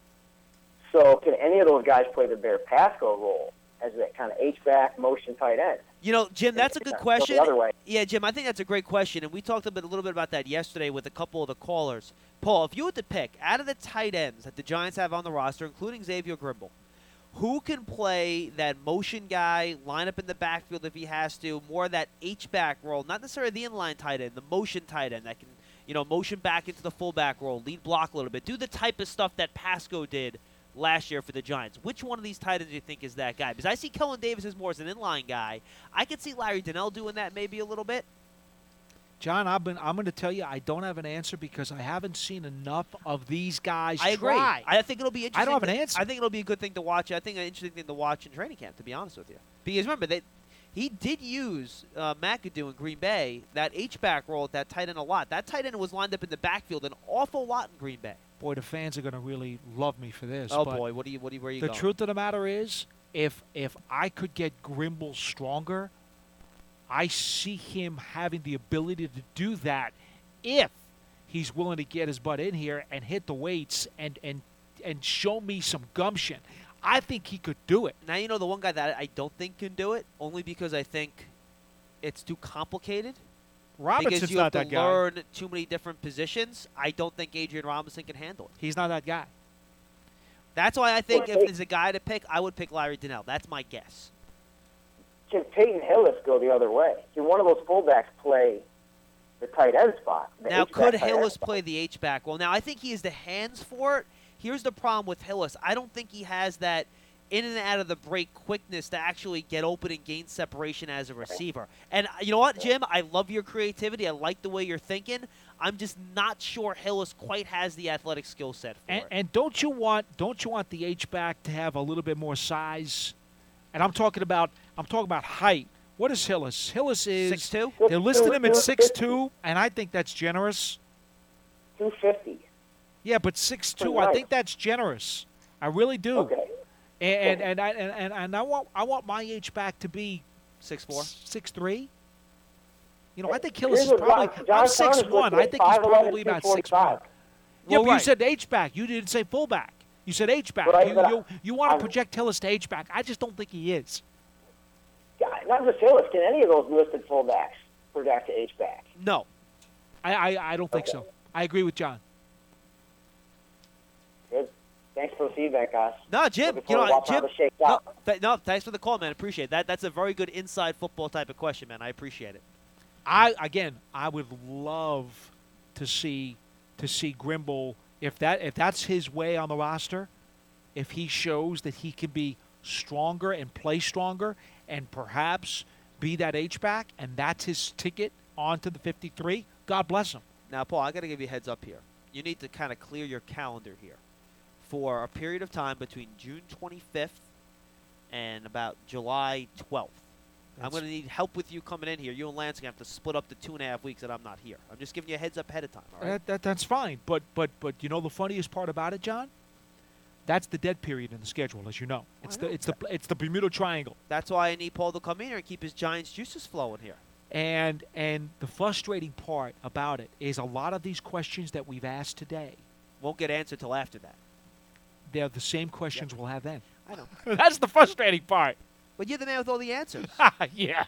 S15: So can any of those guys play the Bear Pasco role as that kind of H-back motion tight end?
S3: You know, Jim, that's a good
S15: Go the
S3: question.
S15: other way.
S3: Yeah, Jim, I think that's a great question, and we talked a, bit, a little bit about that yesterday with a couple of the callers. Paul, if you had to pick, out of the tight ends that the Giants have on the roster, including Xavier Grimble, who can play that motion guy, line up in the backfield if he has to, more of that H-back role, not necessarily the inline tight end, the motion tight end that can, you know, motion back into the fullback role, lead block a little bit, do the type of stuff that Pasco did last year for the Giants. Which one of these tight ends do you think is that guy? Because I see Kellen Davis as more as an inline guy. I could see Larry Donnell doing that maybe a little bit.
S4: John, I've been, I'm going to tell you I don't have an answer because I haven't seen enough of these guys
S3: I agree.
S4: try.
S3: I think it'll be interesting.
S4: I don't have an
S3: to-
S4: answer.
S3: I think it'll be a good thing to watch. I think an interesting thing to watch in training camp, to be honest with you. Because remember, they, he did use uh, McAdoo in Green Bay, that H-back role at that tight end a lot. That tight end was lined up in the backfield an awful lot in Green Bay.
S4: Boy, the fans are going to really love me for this.
S3: Oh,
S4: but
S3: boy, what do you, what do you, where are you
S4: The
S3: going?
S4: truth of the matter is, if if I could get Grimble stronger, I see him having the ability to do that if he's willing to get his butt in here and hit the weights and and and show me some gumption. I think he could do it.
S3: Now, you know the one guy that I don't think can do it, only because I think it's too complicated.
S4: Robinson's
S3: because you
S4: not
S3: have to
S4: that guy.
S3: learn too many different positions. I don't think Adrian Robinson can handle it.
S4: He's not that guy.
S3: That's why I think
S15: Well,
S3: if
S15: hey-
S3: there's a guy to pick, I would pick Larry Donnell. That's my guess.
S15: Can Peyton Hillis go the other way? Can one of those fullbacks play the tight end spot? the
S3: Now,
S15: H-back
S3: could
S15: tight end
S3: Hillis
S15: spot?
S3: play the H-back? Well, now I think he has the hands for it. Here's the problem with Hillis. I don't think he has that in and out of the break quickness to actually get open and gain separation as a receiver. And uh, you know what, Jim? I love your creativity. I like the way you're thinking. I'm just not sure Hillis quite has the athletic skill set for
S4: And,
S3: it.
S4: and don't you want don't you want the H back to have a little bit more size? And I'm talking about I'm talking about height. What is Hillis? Hillis is
S3: six two?
S4: They're listing him at six two, and I think that's generous.
S15: two fifty.
S4: Yeah, but six two,
S15: Pretty
S4: I
S15: nice.
S4: think that's generous. I really do.
S15: Okay.
S4: And and and I and, and, and I want I want my H back to be
S3: six four,
S4: six three. You know, I think Hillis
S15: Here's
S4: is
S15: what
S4: probably.
S15: John- John
S4: I'm six
S15: Connor's
S4: one.
S15: looking
S4: I
S15: at
S4: think he's
S15: five eleven,
S4: probably about
S15: two
S4: six one.
S15: forty-five.
S4: Yeah,
S3: Well,
S4: but you
S3: right.
S4: said H-back. You didn't say fullback. You said H-back.
S15: Right,
S4: you,
S15: but I-
S4: you, you want to
S15: I'm-
S4: project Hillis to H-back. I just don't think he is.
S15: Yeah, not just Hillis. Can any of those listed fullbacks project to H-back?
S3: No.
S4: I, I, I don't think
S15: Okay.
S4: so. I agree with John.
S15: Good. Thanks for the feedback, guys.
S3: No, Jim.
S15: Looking
S3: You know,
S15: forward to watching
S3: Jim.
S15: how this shakes
S3: No,
S15: out.
S3: th- no, thanks for the call, man. Appreciate that. That's a very good inside football type of question, man. I appreciate it.
S4: I again, I would love to see to see Grimble if that if that's his way on the roster, if he shows that he can be stronger and play stronger and perhaps be that H-back and that's his ticket onto the fifty-three, God bless him.
S3: Now, Paul, I got to give you a heads up here. You need to kind of clear your calendar here for a period of time between June twenty-fifth and about July twelfth. I'm
S4: That's-
S3: going to need help with you coming in here. You and Lance are going to have to split up the two and a half weeks that I'm not here. I'm just giving you a heads up ahead of time. All right?
S4: That, that that's fine, but but but you know the funniest part about it, John? That's the dead period in the schedule, as you know. It's the it's the it's the Bermuda Triangle.
S3: That's why I need Paul to come in here and keep his Giants juices flowing here.
S4: And and the frustrating part about it is a lot of these questions that we've asked today
S3: won't get answered till after that.
S4: They're the same questions we'll have then.
S3: I know.
S4: That's the frustrating part.
S3: But you're the man with all the answers.
S4: Yeah.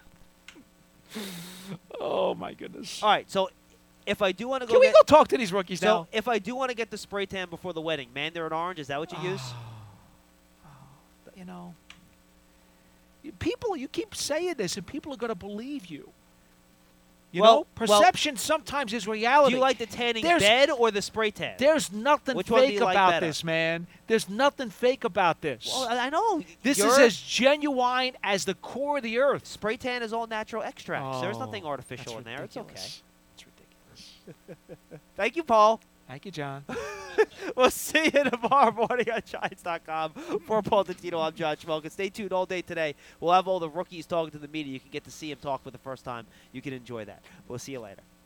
S4: Oh my goodness.
S3: All right, so if I do want to go
S4: Can we
S3: get,
S4: go talk to these rookies
S3: so
S4: now?
S3: if I do want to get the spray tan before the wedding, Mandarin orange, is that what you use?
S4: You know, you- people, you keep saying this, and people are going to believe you. You
S3: Well-
S4: know,
S3: well-
S4: perception sometimes is reality.
S3: Do you like the tanning
S4: There's-
S3: bed or the spray tan?
S4: There's nothing
S3: Which one do
S4: fake
S3: you like
S4: about
S3: better?
S4: this, man. There's nothing fake about this.
S3: Well, I I know.
S4: this is
S3: You're-
S4: as genuine as the core of the earth.
S3: Spray tan is all natural extracts. There's
S4: Oh,
S3: nothing artificial
S4: that's
S3: in there. It's okay.
S4: ridiculous. It's ridiculous.
S3: Thank you, Paul.
S4: Thank you, John.
S3: We'll see you tomorrow morning on Giants dot com. For Paul Tantino, I'm John Schmelkin. Stay tuned all day today. We'll have all the rookies talking to the media. You can get to see him talk for the first time. You can enjoy that. We'll see you later.